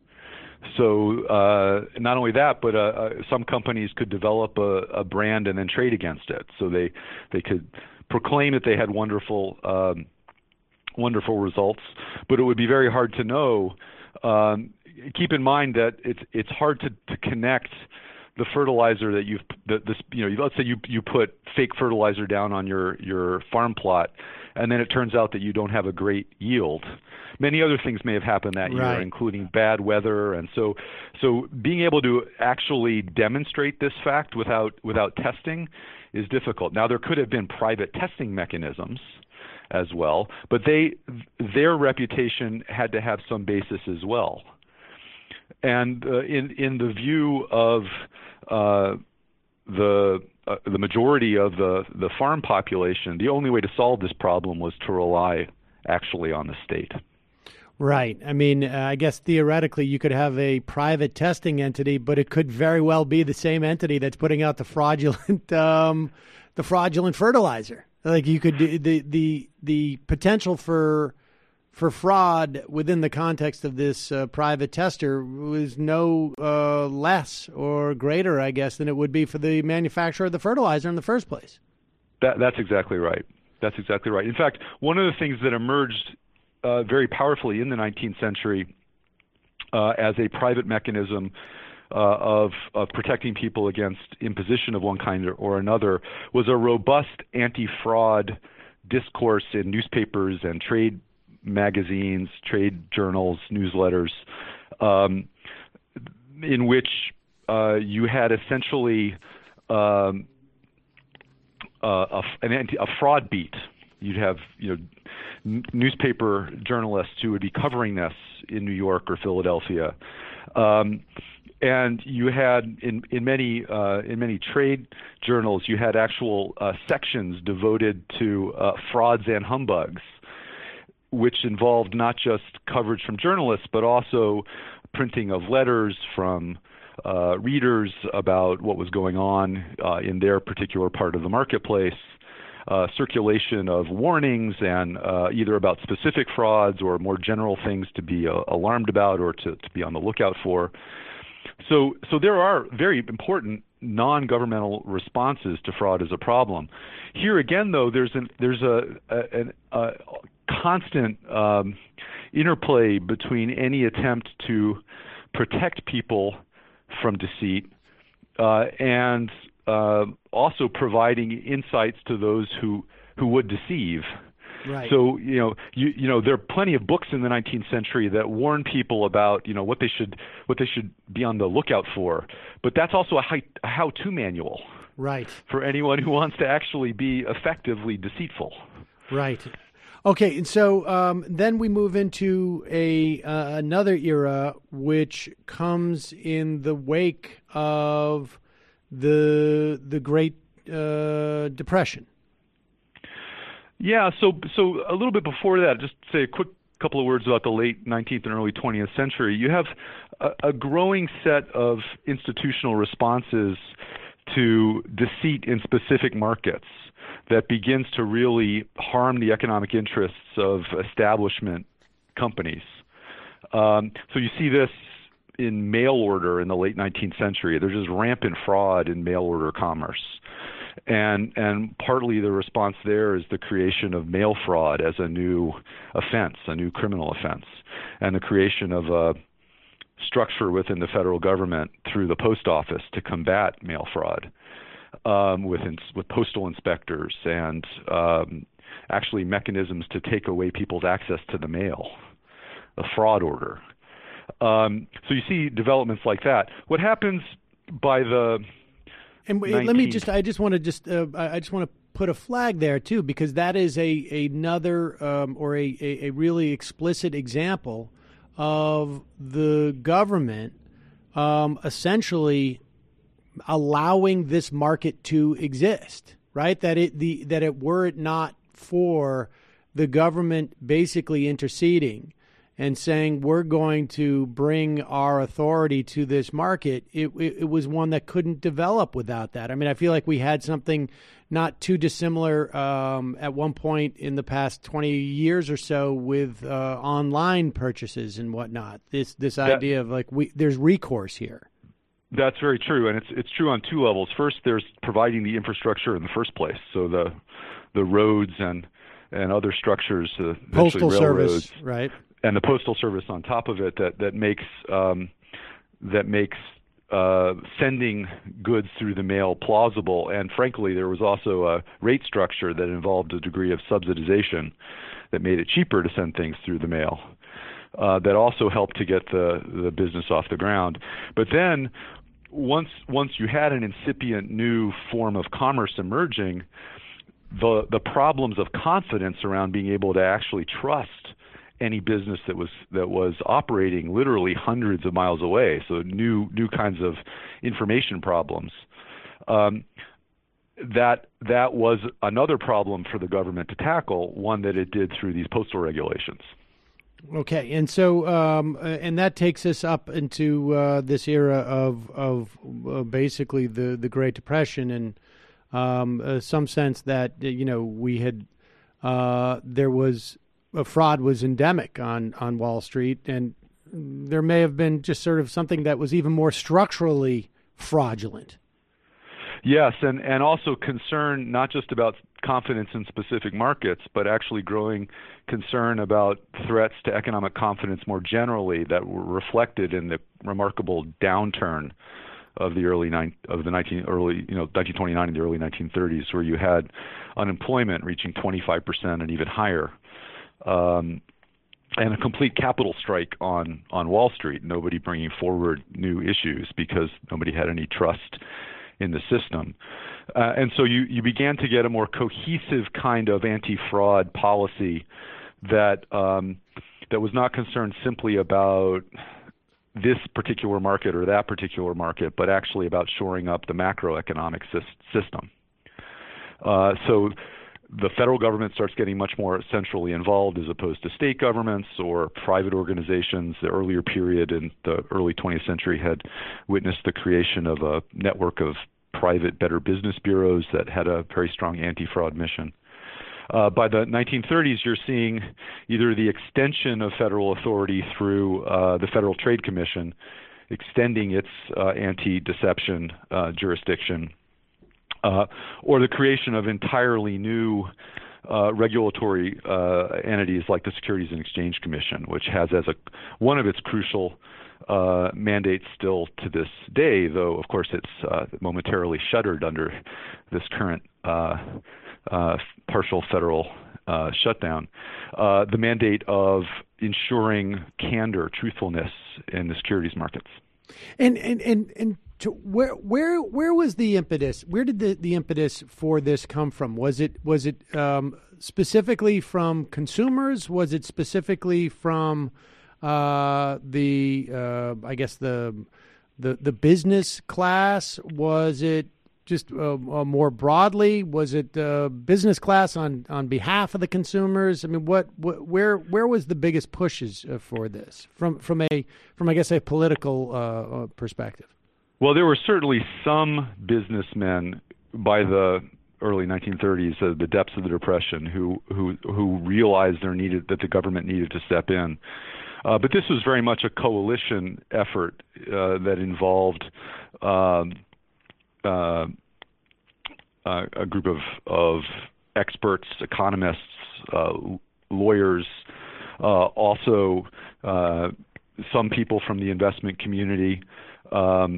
Speaker 9: So uh, not only that, but uh, uh, some companies could develop a, a brand and then trade against it. So they they could proclaim that they had wonderful um, wonderful results, but it would be very hard to know. Um, keep in mind that it's it's hard to, to connect the fertilizer that you've the, this you know let's say you you put fake fertilizer down on your your farm plot, and then it turns out that you don't have a great yield. Many other things may have happened that
Speaker 6: right.
Speaker 9: year, including bad weather, and so so being able to actually demonstrate this fact without without testing is difficult. Now there could have been private testing mechanisms as well, but they their reputation had to have some basis as well. And uh, in in the view of uh, the uh, the majority of the, the farm population, the only way to solve this problem was to rely actually on the state.
Speaker 6: Right. I mean, uh, I guess theoretically you could have a private testing entity, but it could very well be the same entity that's putting out the fraudulent um, the fraudulent fertilizer. Like you could the the the potential for for fraud within the context of this uh, private tester was no uh, less or greater, I guess, than it would be for the manufacturer of the fertilizer in the first place.
Speaker 9: That, that's exactly right. That's exactly right. In fact, one of the things that emerged uh, very powerfully in the nineteenth century uh, as a private mechanism uh, of, of protecting people against imposition of one kind or, or another was a robust anti-fraud discourse in newspapers and trade magazines, trade journals, newsletters, um, in which uh, you had essentially um, uh, a, an anti, a fraud beat. You'd have you know n- newspaper journalists who would be covering this in New York or Philadelphia, um, and you had in in many uh, in many trade journals you had actual uh, sections devoted to uh, frauds and humbugs, which involved not just coverage from journalists, but also printing of letters from uh, readers about what was going on uh, in their particular part of the marketplace, uh, circulation of warnings and uh, either about specific frauds or more general things to be uh, alarmed about or to, to be on the lookout for. So, so there are very important non-governmental responses to fraud as a problem. Here again, though, there's an there's a, a, a, a constant um, interplay between any attempt to protect people from deceit uh, and uh, also providing insights to those who who would deceive.
Speaker 6: Right.
Speaker 9: So you know, you you know, there are plenty of books in the nineteenth century that warn people about you know what they should what they should be on the lookout for. But that's also a, how, a how-to manual.
Speaker 6: Right.
Speaker 9: For anyone who wants to actually be effectively deceitful.
Speaker 6: Right. Okay, and so um, then we move into a uh, another era, which comes in the wake of the the Great uh, Depression.
Speaker 9: Yeah, so so a little bit before that, just say a quick couple of words about the late nineteenth and early twentieth century. You have a, a growing set of institutional responses to deceit in specific markets that begins to really harm the economic interests of establishment companies. Um, so you see this in mail order in the late nineteenth century. There's just rampant fraud in mail order commerce. And and partly the response there is the creation of mail fraud as a new offense, a new criminal offense, and the creation of a structure within the federal government through the post office to combat mail fraud um, with ins- with postal inspectors and um, actually mechanisms to take away people's access to the mail, a fraud order. Um, so you see developments like that. What happens by the
Speaker 6: And
Speaker 9: nineteenth
Speaker 6: let me just, I just want to just, uh, I just want to put a flag there too, because that is a another um, or a, a, a really explicit example of the government um, essentially allowing this market to exist, right? That it the that it were it not for the government basically interceding and saying we're going to bring our authority to this market, it, it, it was one that couldn't develop without that. I mean, I feel like we had something not too dissimilar um, at one point in the past twenty years or so with uh, online purchases and whatnot. This this
Speaker 9: That,
Speaker 6: idea of like we there's recourse here.
Speaker 9: That's very true, and it's it's true on two levels. First, there's providing the infrastructure in the first place, so the the roads and and other structures, uh,
Speaker 6: Postal
Speaker 9: railroads,
Speaker 6: service, right?
Speaker 9: And the postal service on top of it that that makes um, that makes uh, sending goods through the mail plausible. And frankly, there was also a rate structure that involved a degree of subsidization that made it cheaper to send things through the mail. Uh, that also helped to get the the business off the ground. But then, once once you had an incipient new form of commerce emerging, the the problems of confidence around being able to actually trust any business that was that was operating literally hundreds of miles away, so new new kinds of information problems, Um, that that was another problem for the government to tackle, one that it did through these postal regulations.
Speaker 6: Okay, and so um, and that takes us up into uh, this era of of uh, basically the, the Great Depression, and um, uh, some sense that you know we had uh, there was a fraud was endemic on, on Wall Street, and there may have been just sort of something that was even more structurally fraudulent.
Speaker 9: Yes, and, and also concern not just about confidence in specific markets, but actually growing concern about threats to economic confidence more generally that were reflected in the remarkable downturn of the early nine, of the nineteen early you know nineteen twenty-nine and the early nineteen thirties, where you had unemployment reaching twenty-five percent and even higher, um, and a complete capital strike on on Wall Street. Nobody bringing forward new issues because nobody had any trust in the system. Uh, and so you, you began to get a more cohesive kind of anti-fraud policy that um, that was not concerned simply about this particular market or that particular market, but actually about shoring up the macroeconomic sy- system. Uh, so the federal government starts getting much more centrally involved as opposed to state governments or private organizations. The earlier period in the early twentieth century had witnessed the creation of a network of private Better Business bureaus that had a very strong anti-fraud mission. Uh, by the nineteen thirties, you're seeing either the extension of federal authority through uh, the Federal Trade Commission, extending its uh, anti-deception uh, jurisdiction, Uh, or the creation of entirely new uh, regulatory uh, entities like the Securities and Exchange Commission, which has as a one of its crucial uh, mandates still to this day, though of course it's uh, momentarily shuttered under this current uh, uh, partial federal uh, shutdown, uh, the mandate of ensuring candor, truthfulness in the securities markets.
Speaker 6: And and and and. To where where where was the impetus? Where did the, the impetus for this come from? Was it was it um, specifically from consumers? Was it specifically from uh, the uh, I guess the the the business class? Was it just uh, uh, more broadly? Was it uh, business class on, on behalf of the consumers? I mean, what, what where where was the biggest pushes uh, for this from from a from I guess a political uh, perspective?
Speaker 9: Well, there were certainly some businessmen by the early nineteen thirties, uh, the depths of the Depression, who who who realized there needed that the government needed to step in. Uh, but this was very much a coalition effort uh, that involved um, uh, uh, a group of of experts, economists, uh, lawyers, uh, also uh, some people from the investment community. Um,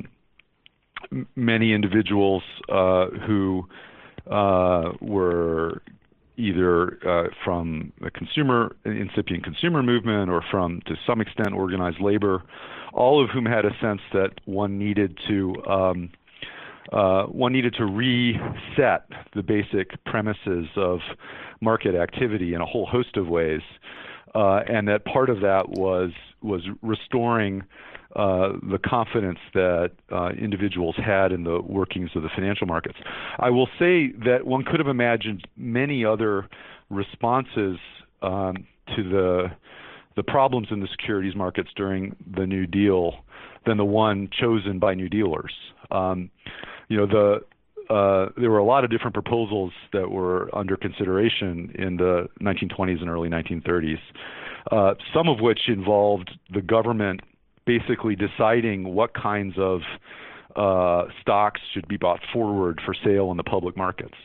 Speaker 9: many individuals uh, who uh, were either uh, from the consumer, incipient consumer movement or from, to some extent, organized labor, all of whom had a sense that one needed to um, uh, one needed to reset the basic premises of market activity in a whole host of ways, uh, and that part of that was was restoring Uh, the confidence that uh, individuals had in the workings of the financial markets. I will say that one could have imagined many other responses um, to the the problems in the securities markets during the New Deal than the one chosen by New Dealers. Um, you know, the uh, there were a lot of different proposals that were under consideration in the nineteen twenties and early nineteen thirties, uh, some of which involved the government basically deciding what kinds of uh, stocks should be brought forward for sale in the public markets.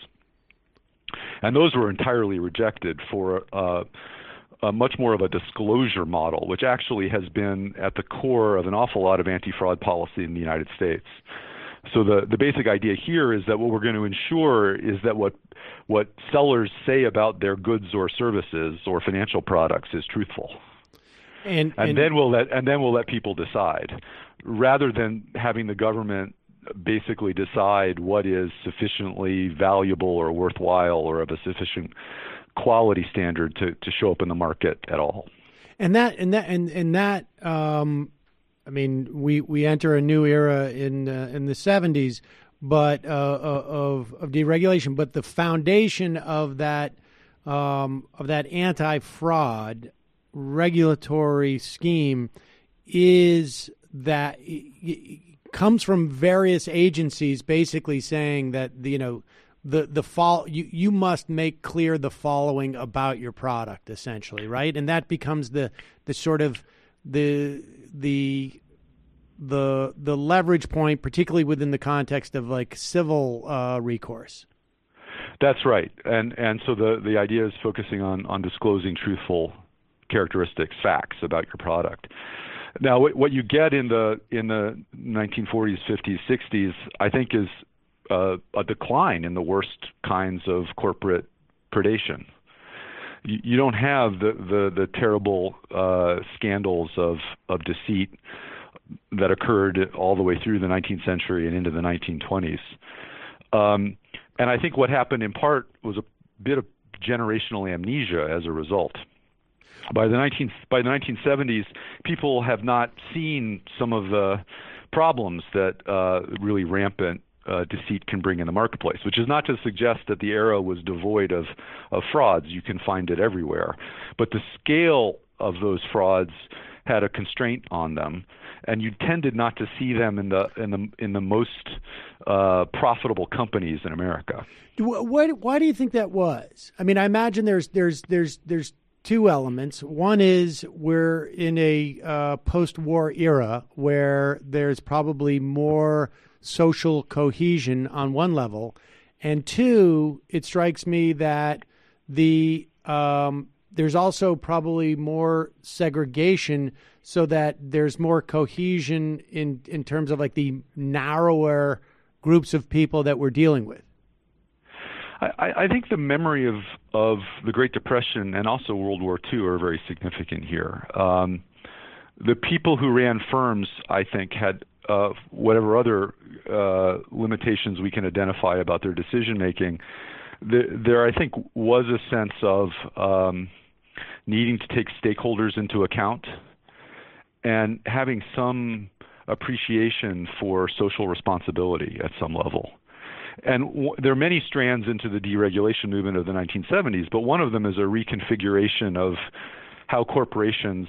Speaker 9: And those were entirely rejected for uh, a much more of a disclosure model, which actually has been at the core of an awful lot of anti-fraud policy in the United States. So the, the basic idea here is that what we're going to ensure is that what what sellers say about their goods or services or financial products is truthful. And, and, and then we'll let and then we'll let people decide, rather than having the government basically decide what is sufficiently valuable or worthwhile or of a sufficient quality standard to, to show up in the market at all.
Speaker 6: And that and that and and that um, I mean, we, we enter a new era in uh, in the seventies. but uh, of of deregulation. But the foundation of that um, of that anti-fraud regulatory scheme is that it comes from various agencies, basically saying that you know the the fall you you must make clear the following about your product, essentially, right? And that becomes the the sort of the the the the leverage point, particularly within the context of like civil uh, recourse.
Speaker 9: That's right, and and so the the idea is focusing on on disclosing truthful characteristics, facts about your product. Now, what, what you get in the in the nineteen forties, fifties, sixties, I think, is uh, a decline in the worst kinds of corporate predation. You, you don't have the the, the terrible uh, scandals of of deceit that occurred all the way through the nineteenth century and into the nineteen twenties. Um, and I think what happened in part was a bit of generational amnesia as a result. By the nineteen by the nineteen seventies, people have not seen some of the problems that uh, really rampant uh, deceit can bring in the marketplace, which is not to suggest that the era was devoid of, of frauds. You can find it everywhere. But the scale of those frauds had a constraint on them, and you tended not to see them in the in the in the most uh, profitable companies in America.
Speaker 6: What, why do you think that was? I mean, I imagine there's there's there's there's two elements. One is we're in a uh, post-war era where there's probably more social cohesion on one level, and two, it strikes me that the um, there's also probably more segregation, so that there's more cohesion in in terms of like the narrower groups of people that we're dealing with.
Speaker 9: I, I think the memory of, of the Great Depression and also World War Two are very significant here. Um, the people who ran firms, I think, had uh, whatever other uh, limitations we can identify about their decision making. The, there, I think, was a sense of um, needing to take stakeholders into account and having some appreciation for social responsibility at some level. And w- there are many strands into the deregulation movement of the nineteen seventies, but one of them is a reconfiguration of how corporations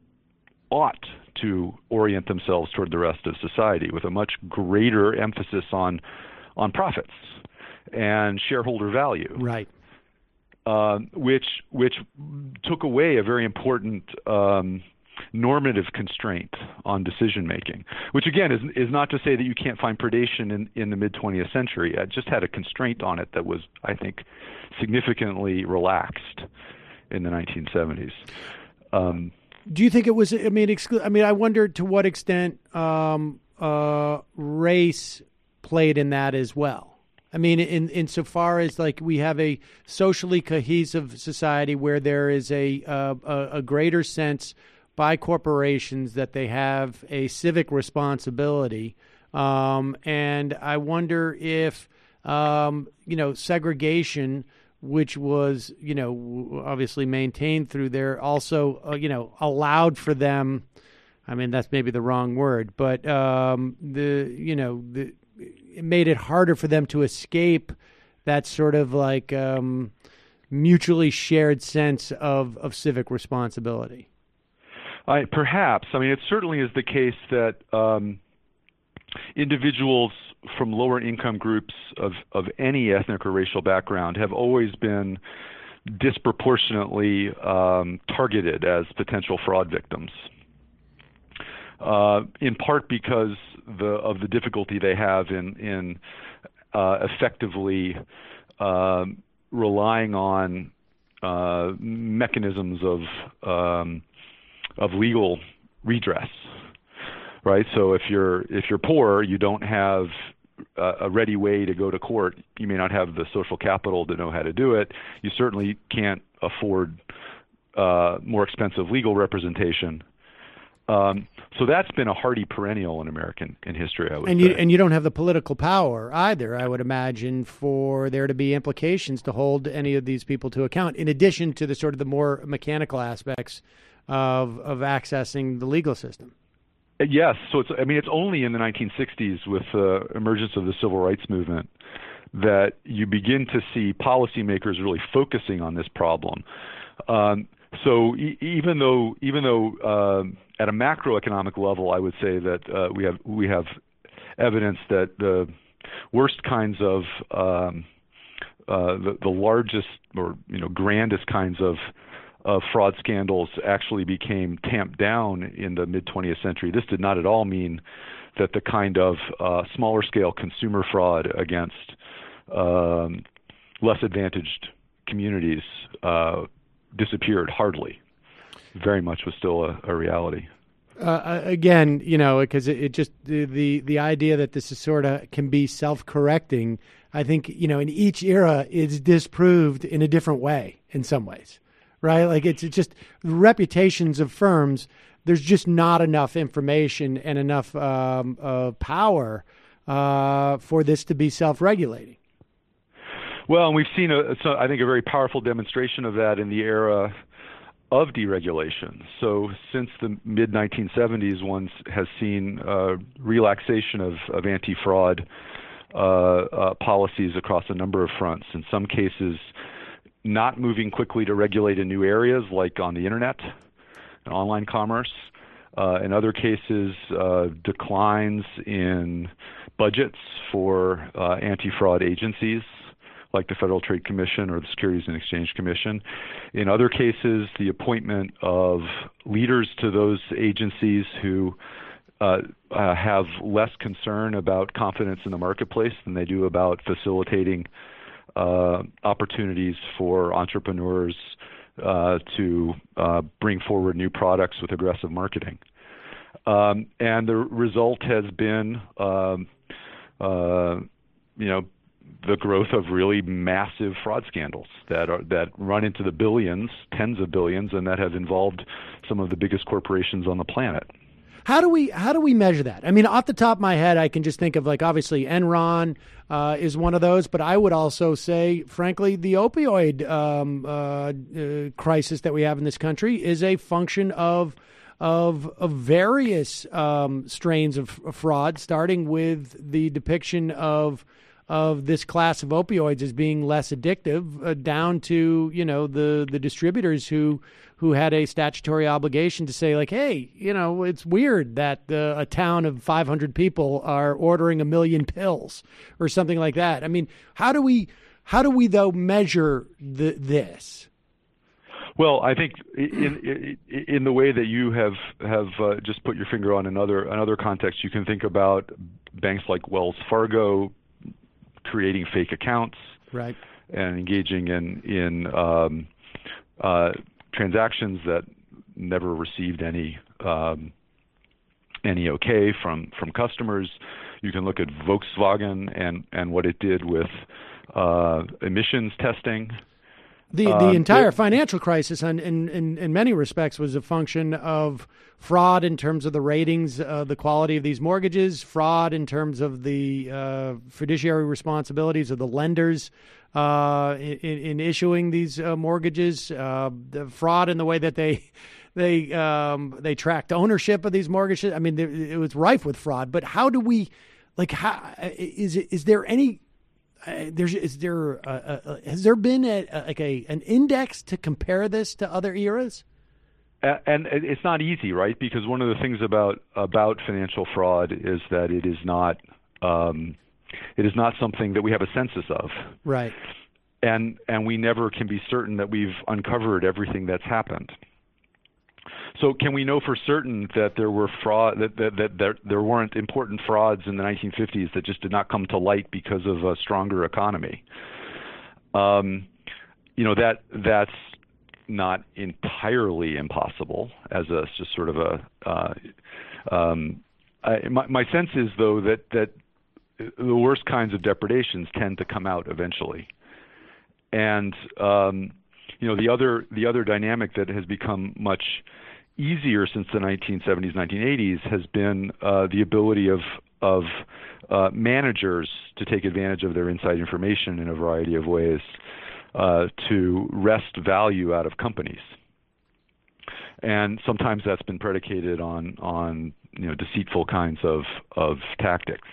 Speaker 9: ought to orient themselves toward the rest of society, with a much greater emphasis on on profits and shareholder value.
Speaker 6: Right.
Speaker 9: Uh, which which took away a very important um, normative constraint on decision making, which again is is not to say that you can't find predation in, in the mid twentieth century. It just had a constraint on it that was, I think, significantly relaxed in the nineteen seventies. Um,
Speaker 6: Do you think it was? I mean, exclu- I mean, I wonder to what extent um, uh, race played in that as well. I mean, in insofar as like we have a socially cohesive society where there is a uh, a, a greater sense by corporations that they have a civic responsibility, um, and I wonder if um, you know segregation, which was you know obviously maintained through there, also uh, you know allowed for them. I mean, that's maybe the wrong word, but um, the you know the. It made it harder for them to escape that sort of like um, mutually shared sense of, of civic responsibility.
Speaker 9: I, perhaps. I mean, it certainly is the case that um, individuals from lower income groups of, of any ethnic or racial background have always been disproportionately um, targeted as potential fraud victims. Uh, in part because the, of the difficulty they have in, in uh, effectively uh, relying on uh, mechanisms of um, of legal redress, right? So if you're if you're poor, you don't have a, a ready way to go to court. You may not have the social capital to know how to do it. You certainly can't afford uh, more expensive legal representation. Um, so that's been a hardy perennial in American in history, I would
Speaker 6: and
Speaker 9: say.
Speaker 6: You, and you don't have the political power either, I would imagine, for there to be implications to hold any of these people to account, in addition to the sort of the more mechanical aspects of of accessing the legal system.
Speaker 9: Yes. So it's, I mean, it's only in the nineteen sixties with the emergence of the civil rights movement that you begin to see policymakers really focusing on this problem. Um, so e- even though, even though uh, at a macroeconomic level, I would say that uh, we have we have evidence that the worst kinds of um, uh, the, the largest or you know grandest kinds of of fraud scandals actually became tamped down in the mid twentieth century. This did not at all mean that the kind of uh, smaller scale consumer fraud against um, less advantaged communities uh, disappeared. Hardly. Very much was still a, a reality.
Speaker 6: Uh, again, you know, because it, it just the, the the idea that this is sort of can be self-correcting, I think, you know, in each era is disproved in a different way in some ways, right? Like it's, it's just reputations of firms. There's just not enough information and enough um, uh, power uh, for this to be self-regulating.
Speaker 9: Well, and we've seen, a, so I think, a very powerful demonstration of that in the era of deregulation. So since the mid nineteen seventies, one has seen uh, relaxation of, of anti-fraud uh, uh, policies across a number of fronts. In some cases, not moving quickly to regulate in new areas like on the internet and online commerce. Uh, in other cases, uh, declines in budgets for uh, anti-fraud agencies like the Federal Trade Commission or the Securities and Exchange Commission. In other cases, the appointment of leaders to those agencies who uh, uh, have less concern about confidence in the marketplace than they do about facilitating uh, opportunities for entrepreneurs uh, to uh, bring forward new products with aggressive marketing. Um, and the result has been, um, uh, you know, the growth of really massive fraud scandals that are that run into the billions, tens of billions, and that have involved some of the biggest corporations on the planet.
Speaker 6: How do we how do we measure that? I mean, off the top of my head, I can just think of, like, obviously Enron uh, is one of those, but I would also say, frankly, the opioid um, uh, uh, crisis that we have in this country is a function of of, of various um, strains of, of fraud, starting with the depiction of of this class of opioids as being less addictive, uh, down to, you know, the, the distributors who who had a statutory obligation to say, like, hey, you know, it's weird that uh, a town of five hundred people are ordering a million pills or something like that. I mean, how do we how do we though measure the, this?
Speaker 9: Well, I think in in, in the way that you have have uh, just put your finger on another another context, you can think about banks like Wells Fargo creating fake accounts,
Speaker 6: right,
Speaker 9: and engaging in in um, uh, transactions that never received any um, any okay from from customers. You can look at Volkswagen and and what it did with uh, emissions testing.
Speaker 6: The the
Speaker 9: um,
Speaker 6: entire
Speaker 9: it,
Speaker 6: financial crisis, in, in in in many respects, was a function of fraud in terms of the ratings, uh, the quality of these mortgages, fraud in terms of the uh, fiduciary responsibilities of the lenders uh, in, in issuing these uh, mortgages, uh, the fraud in the way that they they um, they tracked ownership of these mortgages. I mean, it was rife with fraud. But how do we, like, how is it? Is there any? Uh, there's is there a, a, has there been a, a, like a an index to compare this to other eras?
Speaker 9: And it's not easy, right? Because one of the things about about financial fraud is that it is not um, it is not something that we have a census of,
Speaker 6: right?
Speaker 9: And and we never can be certain that we've uncovered everything that's happened. So can we know for certain that there were fraud that, that, that there, there weren't important frauds in the nineteen fifties that just did not come to light because of a stronger economy? Um, you know, that that's not entirely impossible as a just sort of a. Uh, um, I, my, my sense is though that that the worst kinds of depredations tend to come out eventually, and um, you know the other the other dynamic that has become much easier since the nineteen seventies, nineteen eighties has been uh, the ability of of uh, managers to take advantage of their inside information in a variety of ways uh, to wrest value out of companies. And sometimes that's been predicated on on you know deceitful kinds of of tactics.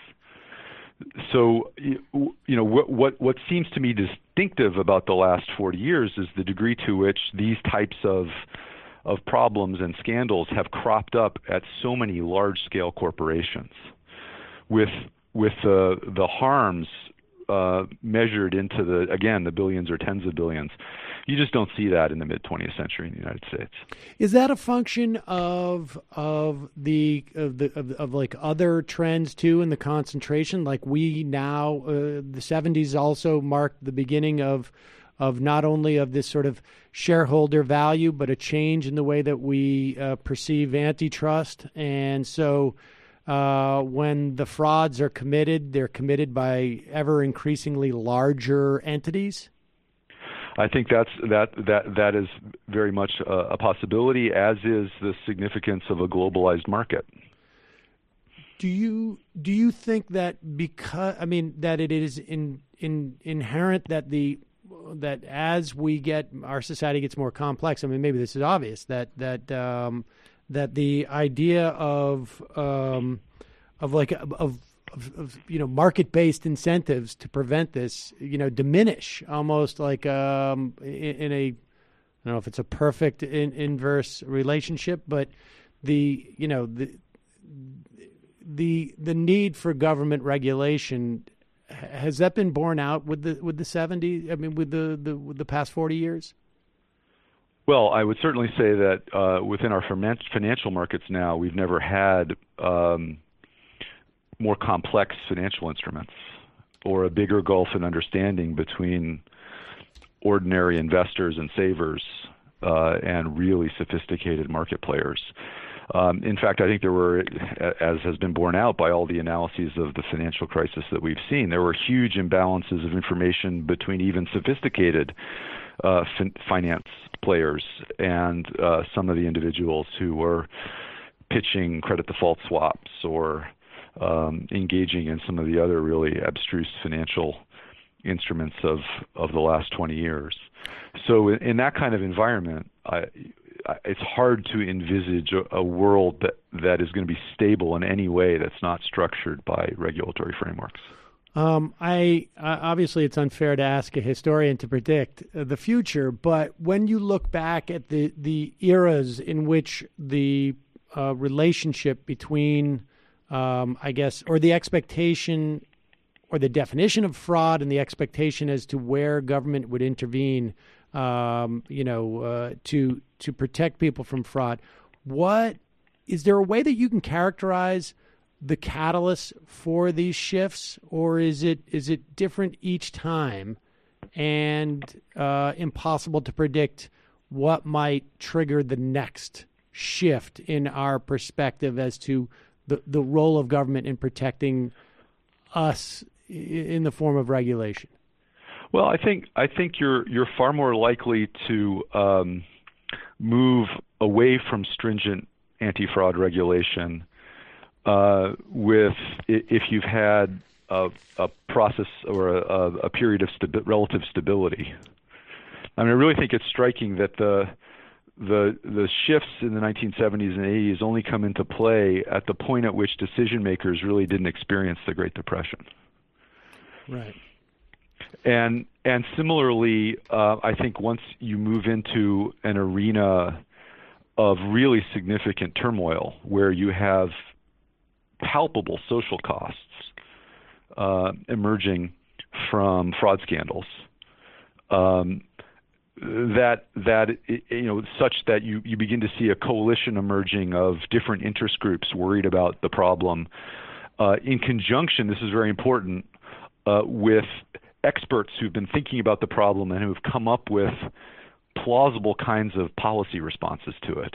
Speaker 9: So, you know, what, what what seems to me distinctive about the last forty years is the degree to which these types of of problems and scandals have cropped up at so many large-scale corporations, with with the the harms uh, measured into the again the billions or tens of billions. You just don't see that in the mid twentieth century in the United States.
Speaker 6: Is that a function of of the of the of, of like other trends too in the concentration? Like we now, uh, the seventies also marked the beginning of of not only of this sort of shareholder value, but a change in the way that we uh, perceive antitrust. And so uh, when the frauds are committed, they're committed by ever increasingly larger entities.
Speaker 9: I think that's that that that is very much a, a possibility, as is the significance of a globalized market.
Speaker 6: Do you do you think that because I mean that it is in, in inherent that the that as we get our society gets more complex, I mean maybe this is obvious that that um, that the idea of um, of like of Of, of you know market-based incentives to prevent this you know diminish almost like um, in, in a I don't know if it's a perfect in, inverse relationship, but the you know the the the need for government regulation, has that been borne out with the with the seventies? I mean with the, the with the past forty years?
Speaker 9: Well, I would certainly say that uh, within our financial markets now, we've never had um, more complex financial instruments or a bigger gulf in understanding between ordinary investors and savers uh, and really sophisticated market players. Um, in fact, I think there were, as has been borne out by all the analyses of the financial crisis that we've seen, there were huge imbalances of information between even sophisticated uh, fin- finance players and uh, some of the individuals who were pitching credit default swaps or Um, engaging in some of the other really abstruse financial instruments of, of the last twenty years. So in, in that kind of environment, I, I, it's hard to envisage a, a world that, that is going to be stable in any way that's not structured by regulatory frameworks.
Speaker 6: Um, I uh, obviously it's unfair to ask a historian to predict uh, the future, but when you look back at the, the eras in which the uh, relationship between Um, I guess, or the expectation or the definition of fraud and the expectation as to where government would intervene, um, you know, uh, to to protect people from fraud. What is there a way that you can characterize the catalyst for these shifts, or is it is it different each time and uh, impossible to predict what might trigger the next shift in our perspective as to the, the role of government in protecting us in the form of regulation?
Speaker 9: Well, I think I think you're you're far more likely to um, move away from stringent anti-fraud regulation uh, with if you've had a, a process or a, a period of stabi- relative stability. I mean, I really think it's striking that the the the shifts in the nineteen seventies and eighties only come into play at the point at which decision makers really didn't experience the Great Depression.
Speaker 6: Right.
Speaker 9: And and similarly, uh, I think once you move into an arena of really significant turmoil where you have palpable social costs uh, emerging from fraud scandals, um, that that you know such that you, you begin to see a coalition emerging of different interest groups worried about the problem, uh, in conjunction, this is very important, uh, with experts who've been thinking about the problem and who've come up with plausible kinds of policy responses to it.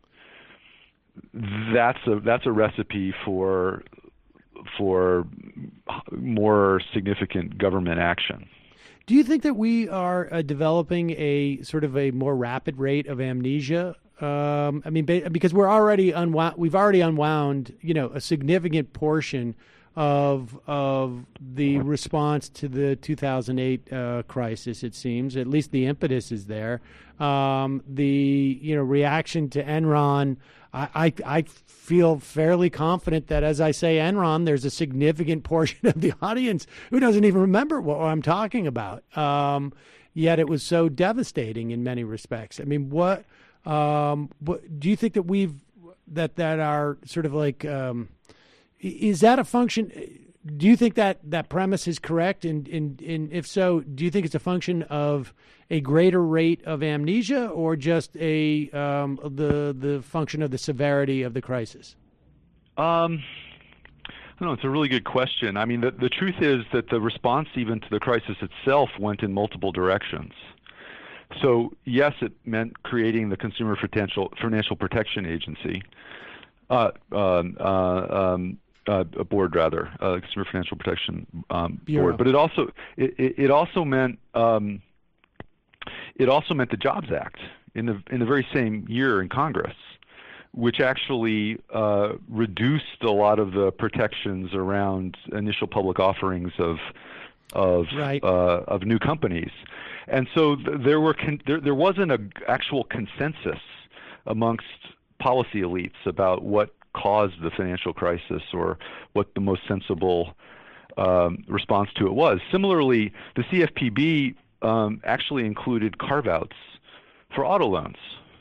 Speaker 9: That's a that's a recipe for for more significant government action.
Speaker 6: Do you think that we are uh, developing a sort of a more rapid rate of amnesia? Um, I mean, because we're already unwound, we've already unwound, you know, a significant portion of of the response to the two thousand eight uh, crisis. It seems, at least the impetus is there. Um, the you know reaction to Enron, I, I, I feel fairly confident that, as I say Enron, there's a significant portion of the audience who doesn't even remember what I'm talking about. Um, yet it was so devastating in many respects. I mean, what, um, what do you think that we've that that are sort of like um, is that a function? Do you think that that premise is correct? And, and, and if so, do you think it's a function of a greater rate of amnesia or just a um, the the function of the severity of the crisis?
Speaker 9: Um, I don't know. It's a really good question. I mean, the, the truth is that the response even to the crisis itself went in multiple directions. So, yes, it meant creating the Consumer Financial, Financial Protection Agency. Uh, um, uh, um, Uh, a board rather, uh, Consumer Financial Protection um, Board, but it also it, it also meant um, it also meant the Jobs Act in the in the very same year in Congress, which actually uh, reduced a lot of the protections around initial public offerings of of
Speaker 6: right.
Speaker 9: uh, of new companies, and so th- there were con- there there wasn't a actual consensus amongst policy elites about what caused the financial crisis or what the most sensible um, response to it was. Similarly, the C F P B um, actually included carve-outs for auto loans.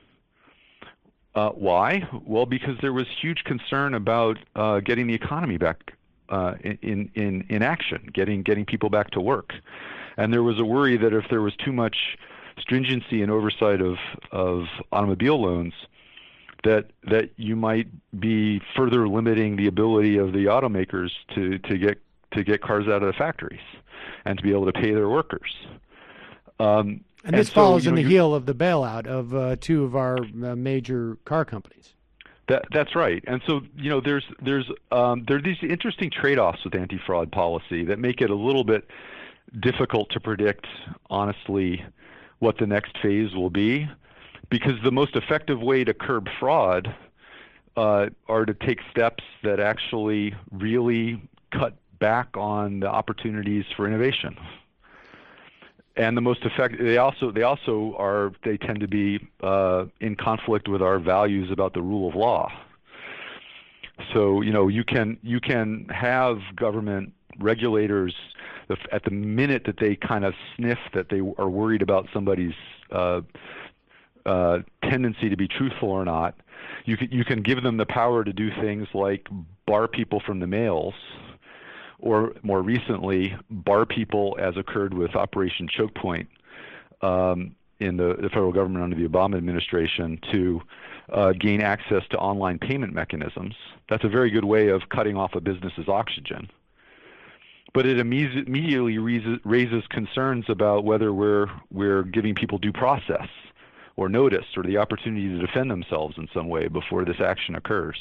Speaker 9: Uh, why? Well, because there was huge concern about uh, getting the economy back uh, in, in, in action, getting, getting people back to work. And there was a worry that if there was too much stringency and oversight of, of automobile loans, that that you might be further limiting the ability of the automakers to, to get to get cars out of the factories and to be able to pay their workers. Um,
Speaker 6: and this
Speaker 9: and
Speaker 6: follows
Speaker 9: so,
Speaker 6: in
Speaker 9: know,
Speaker 6: the
Speaker 9: you,
Speaker 6: heel of the bailout of uh, two of our uh, major car companies.
Speaker 9: That that's right. And so you know there's there's um, there are these interesting trade-offs with anti-fraud policy that make it a little bit difficult to predict honestly what the next phase will be. Because the most effective way to curb fraud uh, are to take steps that actually really cut back on the opportunities for innovation. And the most effective, they also they also are they tend to be uh, in conflict with our values about the rule of law. So you know you can you can have government regulators at the minute that they kind of sniff that they are worried about somebody's uh, Uh, tendency to be truthful or not, you can you can give them the power to do things like bar people from the mails, or more recently, bar people, as occurred with Operation Choke Point um, in the, the federal government under the Obama administration, to uh, gain access to online payment mechanisms. That's a very good way of cutting off a business's oxygen. But it imme- immediately raises, raises concerns about whether we're we're giving people due process or notice or the opportunity to defend themselves in some way before this action occurs.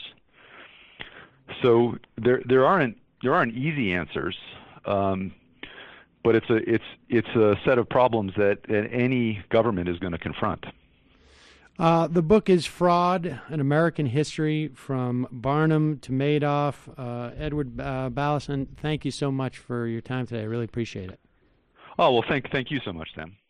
Speaker 9: So there there aren't there aren't easy answers, um, but it's a it's it's a set of problems that, that any government is going to confront.
Speaker 6: Uh, the book is Fraud, An American History, from Barnum to Madoff. Uh, Edward uh, Ballison, thank you so much for your time today. I really appreciate it.
Speaker 9: Oh, well, thank thank you so much, Sam.